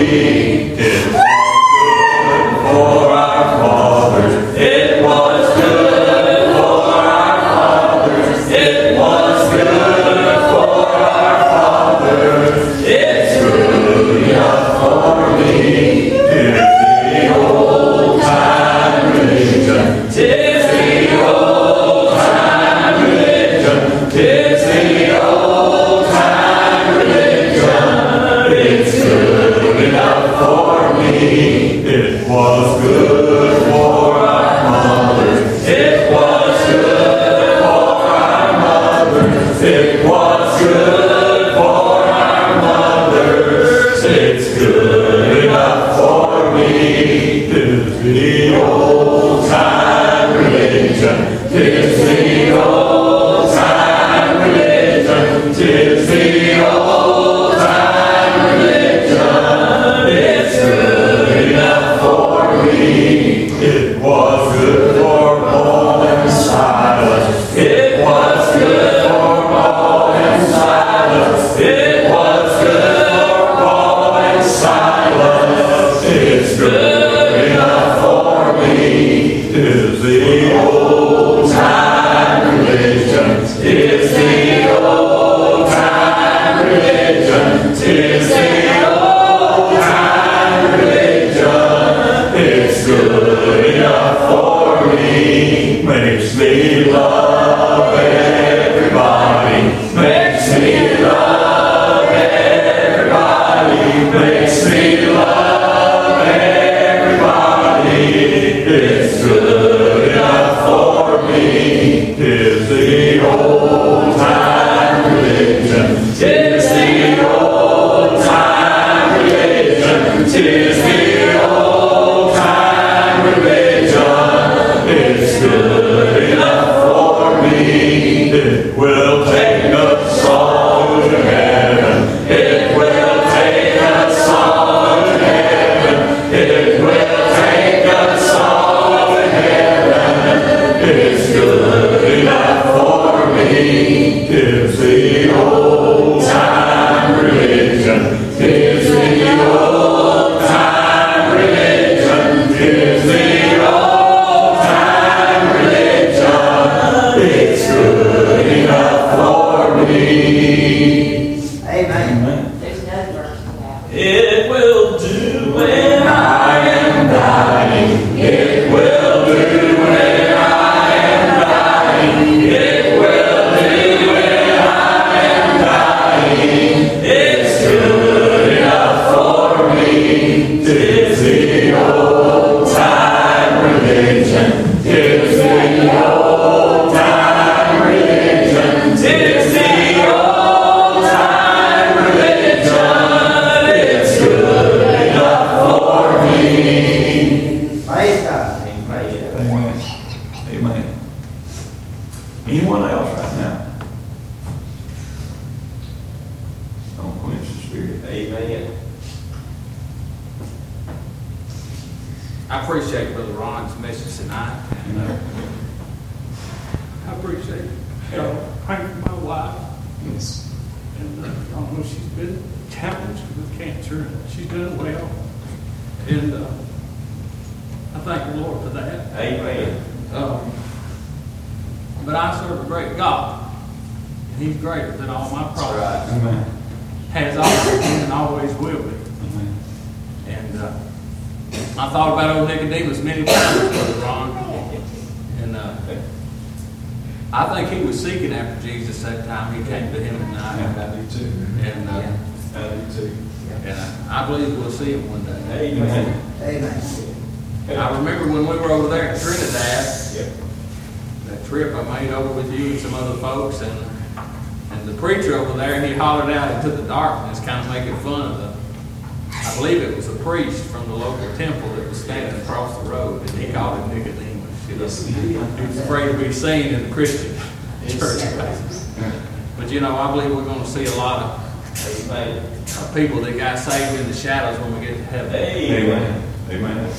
People that got saved in the shadows when we get to heaven. Amen. Amen.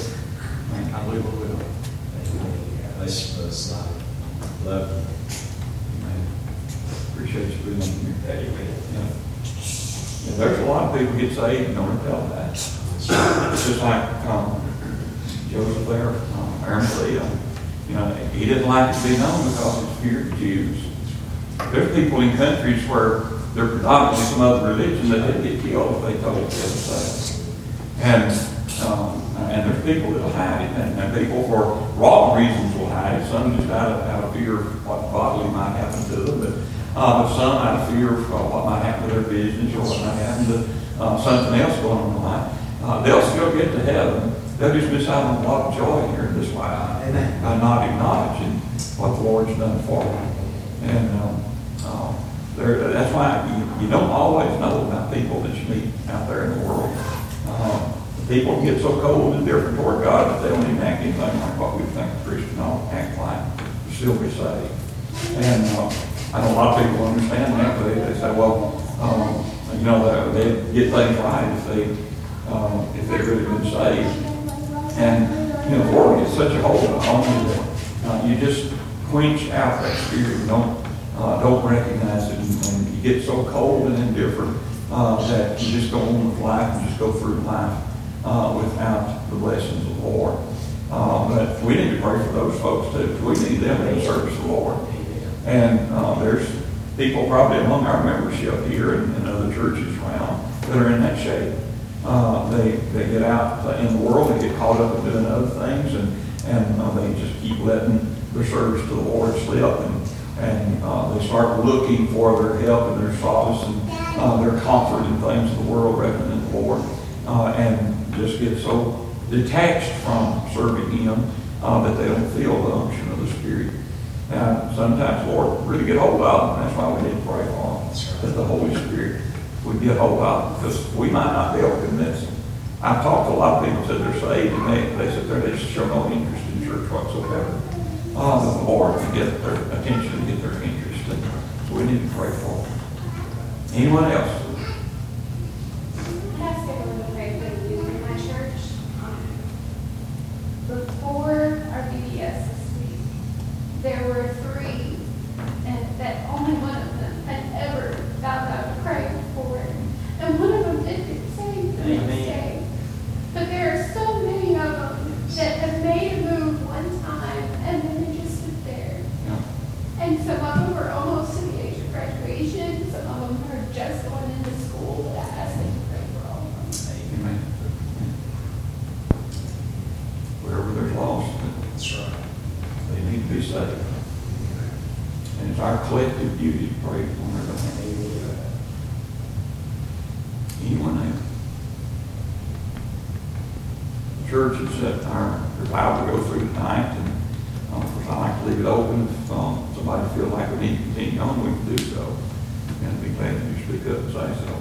I believe we will. Let's love you. Amen. Appreciate you being here. Amen. Yeah. There's a lot of people get saved and don't tell that. It's just like Joseph there, Arimathea. You know, he didn't like to be known because he feared the Jews. There's people in countries where they're predominantly some other religion that they'd get killed if they told the other side. And there's people that'll hide it, and people for wrong reasons will hide it. Some just out of fear of what bodily might happen to them, but some out of fear of what might happen to their business or what might happen to something else going on in life. They'll still get to heaven. They'll just miss out on a lot of joy here in this life by not acknowledging what the Lord's done for them. And that's why you don't always know about people that you meet out there in the world. People get so cold and different toward God that they don't even act anything like what we think a Christian ought to act like to still be saved. And I know a lot of people understand that, but they say, well, you know, they get things right if they've really been saved. And, you know, the Lord gets such a hold on you that you just quench out that spirit. You don't recognize it, and you get so cold and indifferent that you just go on with life and just go through life without the blessings of the Lord. But we need to pray for those folks too. We need them in the service of the Lord. And there's people probably among our membership here and other churches around that are in that shape. They get out in the world, they get caught up in doing other things, and they just keep letting their service to the Lord slip, and they start looking for their help and their solace and their comfort in things of the world rather than the Lord, and just get so detached from serving Him that they don't feel the unction of the Spirit. Now, sometimes the Lord really get hold of them, and that's why we need to pray for them, that the Holy Spirit would get hold of them, because we might not be able to convince them. I've talked to a lot of people that they're saved, and they sit there, they just show no interest in church whatsoever. That the Lord can get their attention and get their interest. So we need to pray for them. Anyone else? I have scheduled to pray for the youth in my church. Before our VBS this week, there were 3, and that only one of them had ever vowed out to pray before. And one of them did get saved the next day. But there are so many of them that have made a move one time and then they just sit there. Yeah. And some of them are almost to the age of graduation. Some of them are just going into school. But I ask them to pray for all of them. Amen. Wherever there's lost, they need to be saved. And it's our collective duty to pray for them. Anyone else? The church is at our revival to go through tonight, and of course I like to leave it open. If somebody feels like we need to continue on, we can do so. And I'd be glad if you speak up and say so.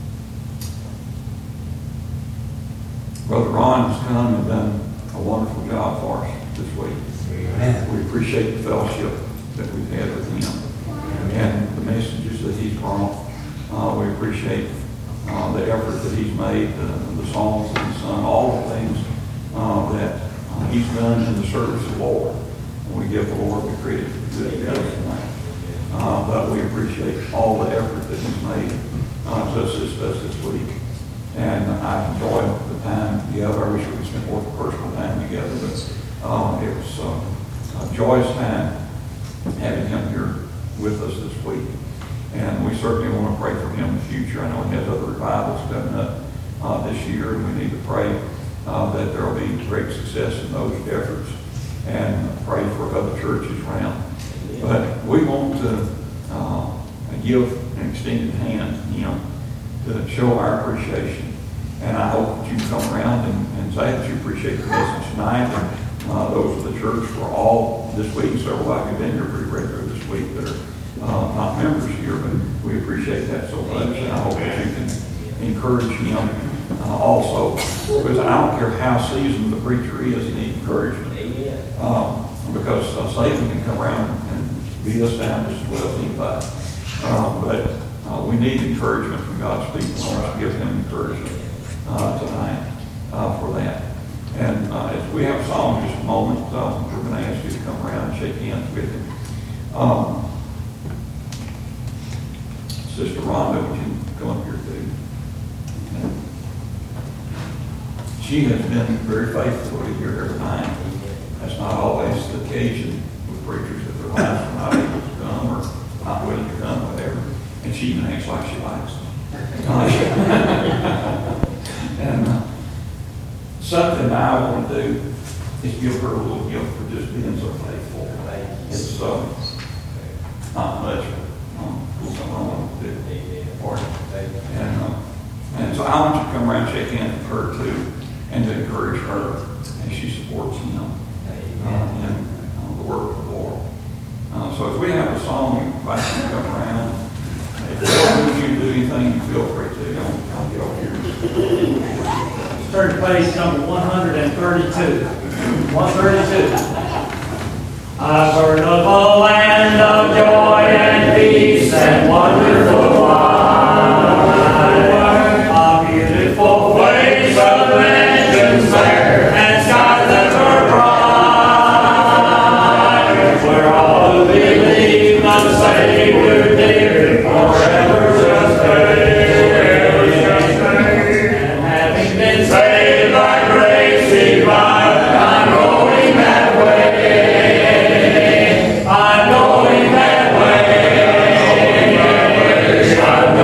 Brother Ron has come and done a wonderful job for us this week. Amen. We appreciate the fellowship that we've had with him and the messages that he's brought. We appreciate the effort that he's made, the songs that he's sung, all the things that he's done in the service of the Lord. And we give the Lord the credit for good together tonight. But we appreciate all the effort that he's made to assist us this week. And I enjoyed the time together. I wish we could spend more personal time together, but it was a joyous time having him here with us this week. And we certainly want to pray for him in the future. I know he has other revivals coming up this year, and we need to pray that there will be great success in those efforts, and pray for other churches around. But we want to give an extended hand to him to show our appreciation. And I hope that you can come around and say that you appreciate the message tonight. And those of the church were all this week, several of you have been here pretty regular this week that are not members here, but we appreciate that so much. And I hope that you can encourage him also, because I don't care how seasoned the preacher is, he needs encouragement. Because Satan can come around and beat us down just as well as anybody. But we need encouragement from God's people. I want to give him encouragement tonight for that. And as we have a song in just a moment, we're going to ask you to come around and shake hands with him. Sister Rhonda, would you come up here too? she has been very faithful to hear every night. That's not always the occasion with preachers that their wives are not able to come or not willing to come, whatever. And she even acts like she likes them. And something I want to do is give her a little gift for just being so faithful. It's not much, but something I want to do for her. And so I want you to come around and shake hands with her too, and to encourage her as she supports him in the work of the Lord. So if we have a song, we invite you to come around. If the Lord wants you to do anything, you feel free to. Don't get over here. Turn to page number 132. 132. I've heard of a land of joy and peace and wonderful wine, a beautiful place of mansions there, and skies that are bright, where all who believe the Savior dear forever shall stay. And having been saved by grace divine, I'm going that way. I'm going that way. I'm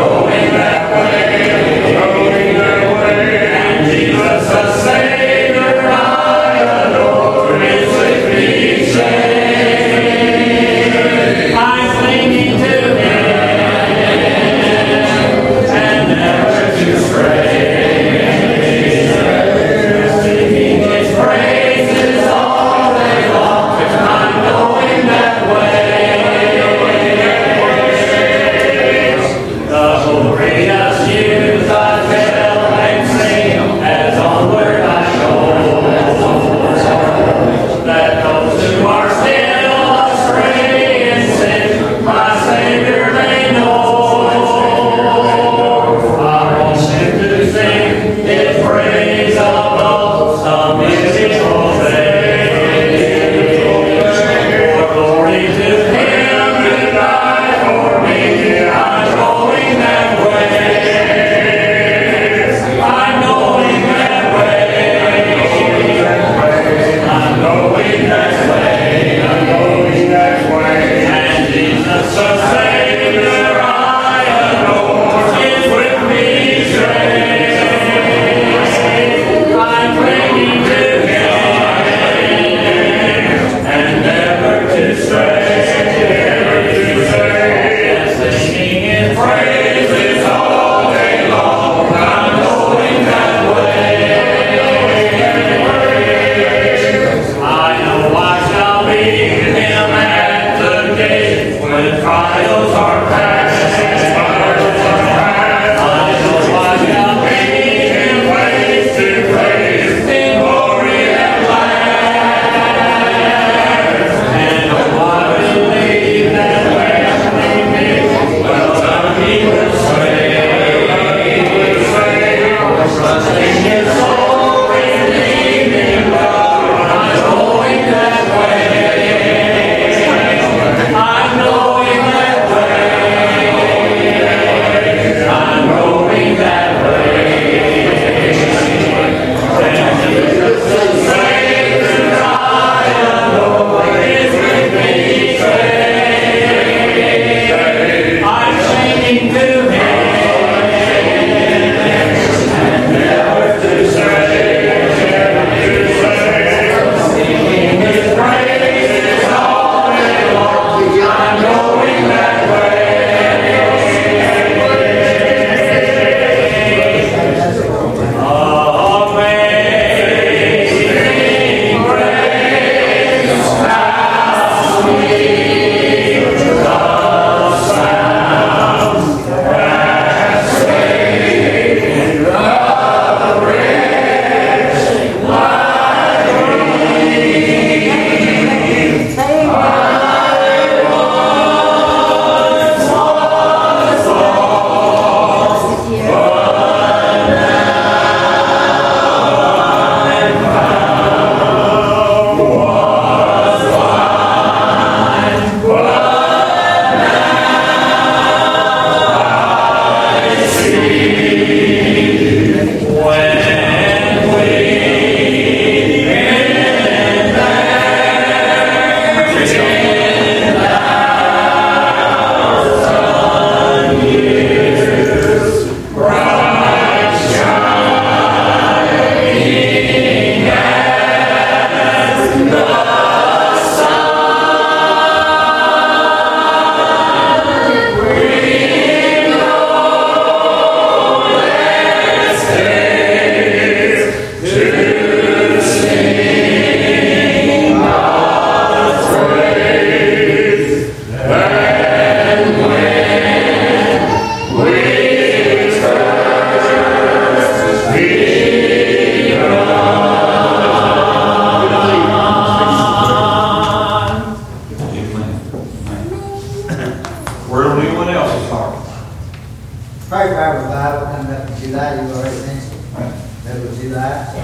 do that.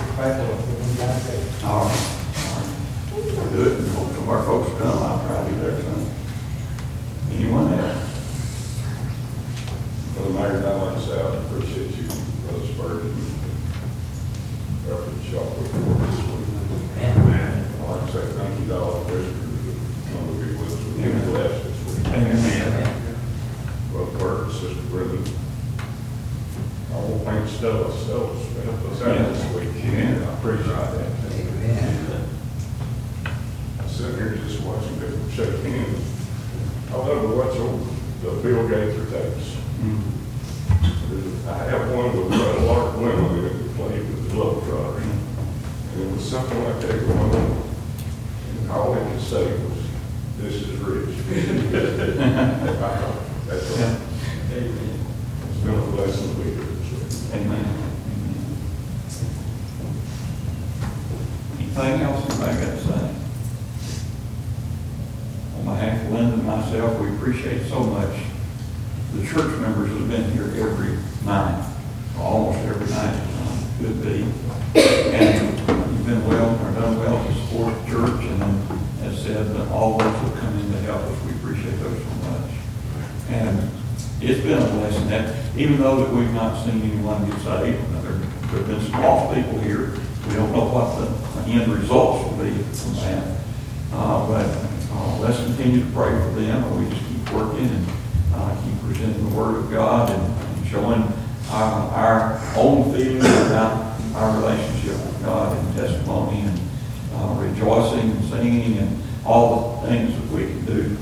All right. Good. Hope some of our folks come. I'll try to be there soon. Anyone else? Brother Mayor, I'd like to say I appreciate you, Brother Spurgeon, Reverend Shockley, for this week. I'd like to say thank you to all the visitors that come to be with us. We've been blessed this week. Amen. Brother Bert, Sister Brenda, I won't think Stella helped us out this week. Yeah. I appreciate that. Amen. I'm sitting here just watching people shake hands. I love to watch the Bill Gaither tapes. I have one with Lark Wimmer that played with the Globetrotters. And it was something like that going on. And all they could say was, "This is rich." That's right. It's been a blessing to be here this week. Amen. Anything else anybody got to say? On behalf of Linda and myself, we appreciate so much the church members that have been here every night, almost every night, could be. And you've been well, or done well to support the church, and then, as said, all those who come in to help us, we appreciate those so much. And it's been a blessing that, even though that we've not seen anyone get saved, there have been some lost people here. We don't know what the end results will be from that. But let's continue to pray for them, and we just keep working and keep presenting the Word of God and showing our own feelings about our relationship with God and testimony and rejoicing and singing and all the things that we can do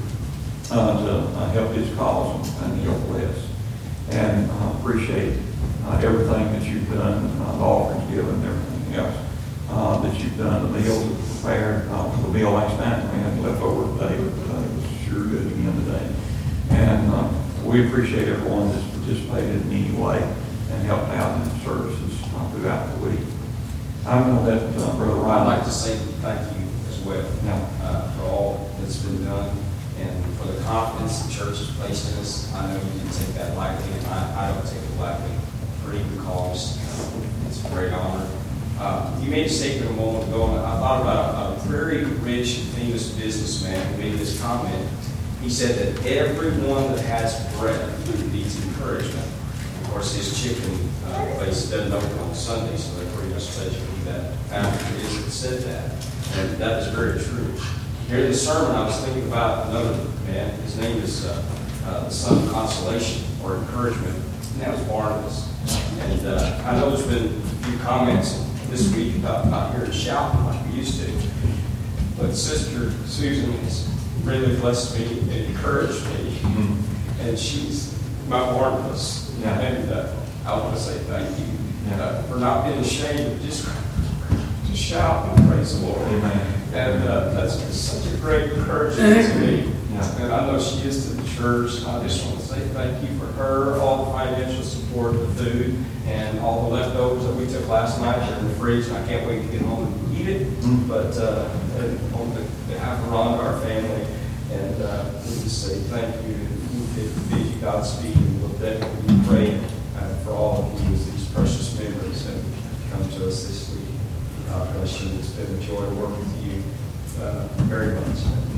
to help His cause and help us. And appreciate everything that you've done, the offerings given and everything else that you've done, the meals that were prepared. The meal last night, we had leftover today, but it was sure good again today. And we appreciate everyone that's participated in any way and helped out in the services throughout the week. I know that Brother Ryan. I'd like to say thank you as well for all that's been done and for the confidence the church has placed in us. I know you didn't take that lightly, and I don't take it lightly for even cause. It's a great honor. You made a statement a moment ago, and I thought about a very rich and famous businessman who made this comment. He said that everyone that has breath needs encouragement. Of course, his chicken place doesn't open on Sunday, so that pretty much tells you who that founder is that said that. And that is very true. During the sermon, I was thinking about another man. His name is the son of consolation or encouragement, and that was Barnabas. And I know there's been a few comments this week about not hearing shouting like we used to. But Sister Susan has really blessed me and encouraged me. And she's my Barnabas. Yeah. And I want to say thank you for not being ashamed of just to shout and praise the Lord. Amen. And that's such a great encouragement to me. Yeah. And I know she is to the church. And I just want to say thank you for her, all the financial support, the food, and all the leftovers that we took last night. They're in the fridge, and I can't wait to get home and eat it. But on behalf of Rhonda, our family, and we just say thank you. And bid you Godspeed, and we'll definitely pray for all of you as these precious memories have come to us this week. God bless you. It's been a joy to work with you very much.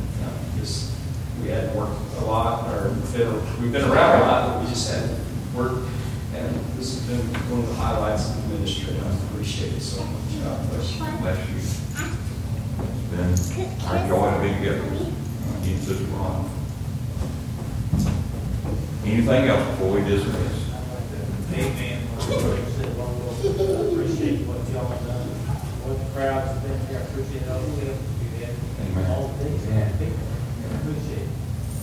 We hadn't worked a lot, or we've been around a lot, but we just hadn't worked. And this has been one of the highlights of the ministry, and I appreciate it so much. God bless you. Bless you. It's been our joy to be together in Sister Ron. Anything else before we dismiss? Amen. Appreciate what y'all have done. What the crowds have been here. I appreciate all the help you had. Amen. All the things that I appreciate it.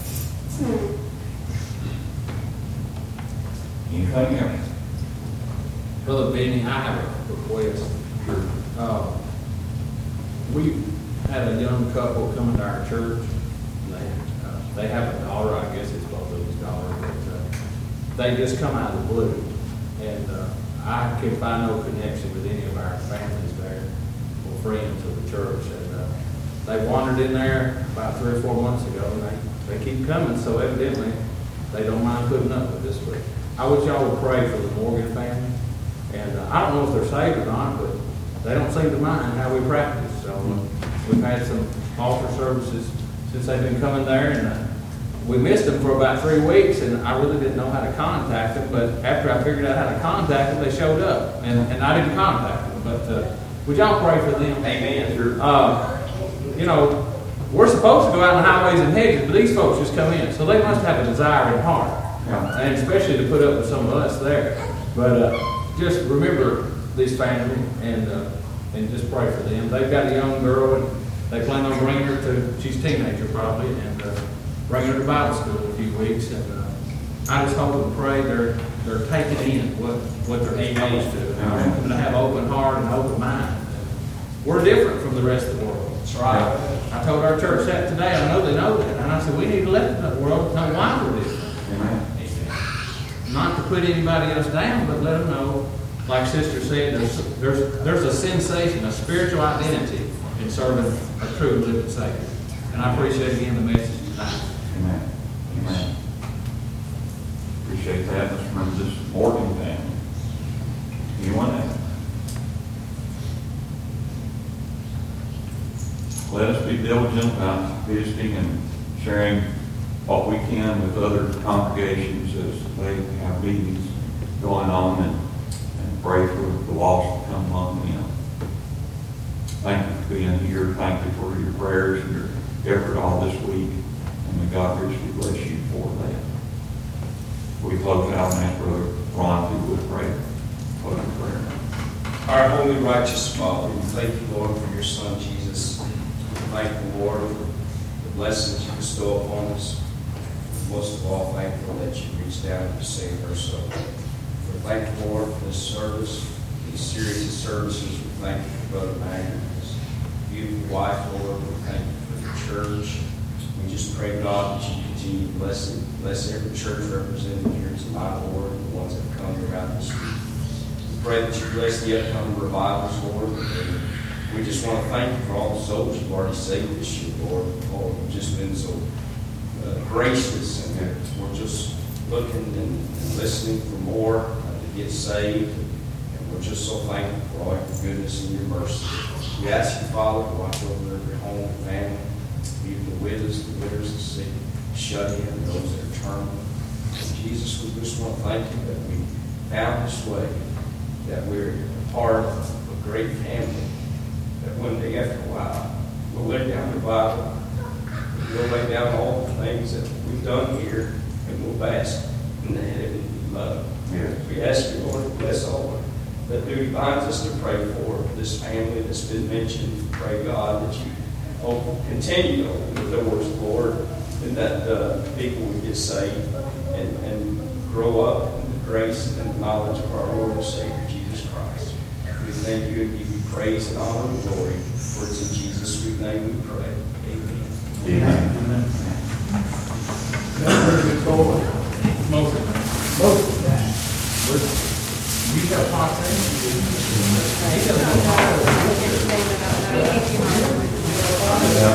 Anything else? Brother Benny, I have a request. We had a young couple come to our church. They have a daughter, I guess it's both of his daughter, but they just come out of the blue. And I can find no connection with any of our families there or friends of the church. And they wandered in there about 3 or 4 months ago, and they keep coming, so evidently they don't mind putting up with this. But I wish y'all would pray for the Morgan family And I don't know if they're saved or not, but they don't seem to mind how we practice. So we've had some altar services since they've been coming there, and we missed them for about 3 weeks, and I really didn't know how to contact them. But after I figured out how to contact them, they showed up, and I didn't contact them. But would y'all pray for them? Amen. You know, we're supposed to go out on highways and hedges, but these folks just come in, so they must have a desire in heart, and especially to put up with some of us there. But just remember these families and just pray for them. They've got a young girl, and they plan on bringing her to, she's a teenager probably, and bring her to Bible school in a few weeks. And I just hope and pray they're taking in what they're supposed to. I want them to have open heart and open mind. We're different from the rest of the world. That's right. I told our church that today. I know they know that. And I said, we need to let the world know why we're different. Amen. Not to put anybody else down, but let them know, like Sister said, there's a sensation, a spiritual identity in serving a true living Savior. And I appreciate again the message tonight. Amen. Amen. Appreciate that. Let's remember this Morgan family. Anyone else? Let us be diligent about visiting and sharing what we can with other congregations as they have meetings going on, and pray for the lost to come among them. Thank you for being here. Thank you for your prayers and your effort all this week. And may God richly bless you for that. We close out and ask Brother Ron to would pray. Closing prayer. Our holy, righteous Father, we thank you, Lord, for your Son, Jesus. We thank you, Lord, for the blessings you bestow upon us. Most of all, thankful that you reached down to save our soul. We're thankful, Lord, for this service, these series of services. We thank you for Brother Magnet, his beautiful wife, Lord. We thank you for the church. We just pray, God, that you continue to bless every church represented here tonight, Lord, and the ones that have come throughout this week. We pray that you bless the upcoming revivals, Lord. And we just want to thank you for all the souls you've already saved this year, Lord. Lord, you've just been so gracious, and we're just looking and listening for more to get saved. And we're just so thankful for all your goodness and your mercy. We ask you, Father, to watch over every home and family, even the widows, the widowers, the sick, shut in, those that are terminal. And Jesus, we just want to thank you that we found this way, that we're a part of a great family, that one day after a while, we'll lay down the Bible, we'll lay down all the things that we've done here, and we'll bask in the heavenly love. Yes. We ask you, Lord, to bless all that duty binds us to pray for this family that's been mentioned. Pray, God, that you continue to open the doors, Lord, and that people would get saved and grow up in the grace and the knowledge of our Lord and Savior, Jesus Christ. We thank you and give you praise and honor and glory. For it's in Jesus' sweet name we pray. Amen. Amen. Most of that. You got a pot thing?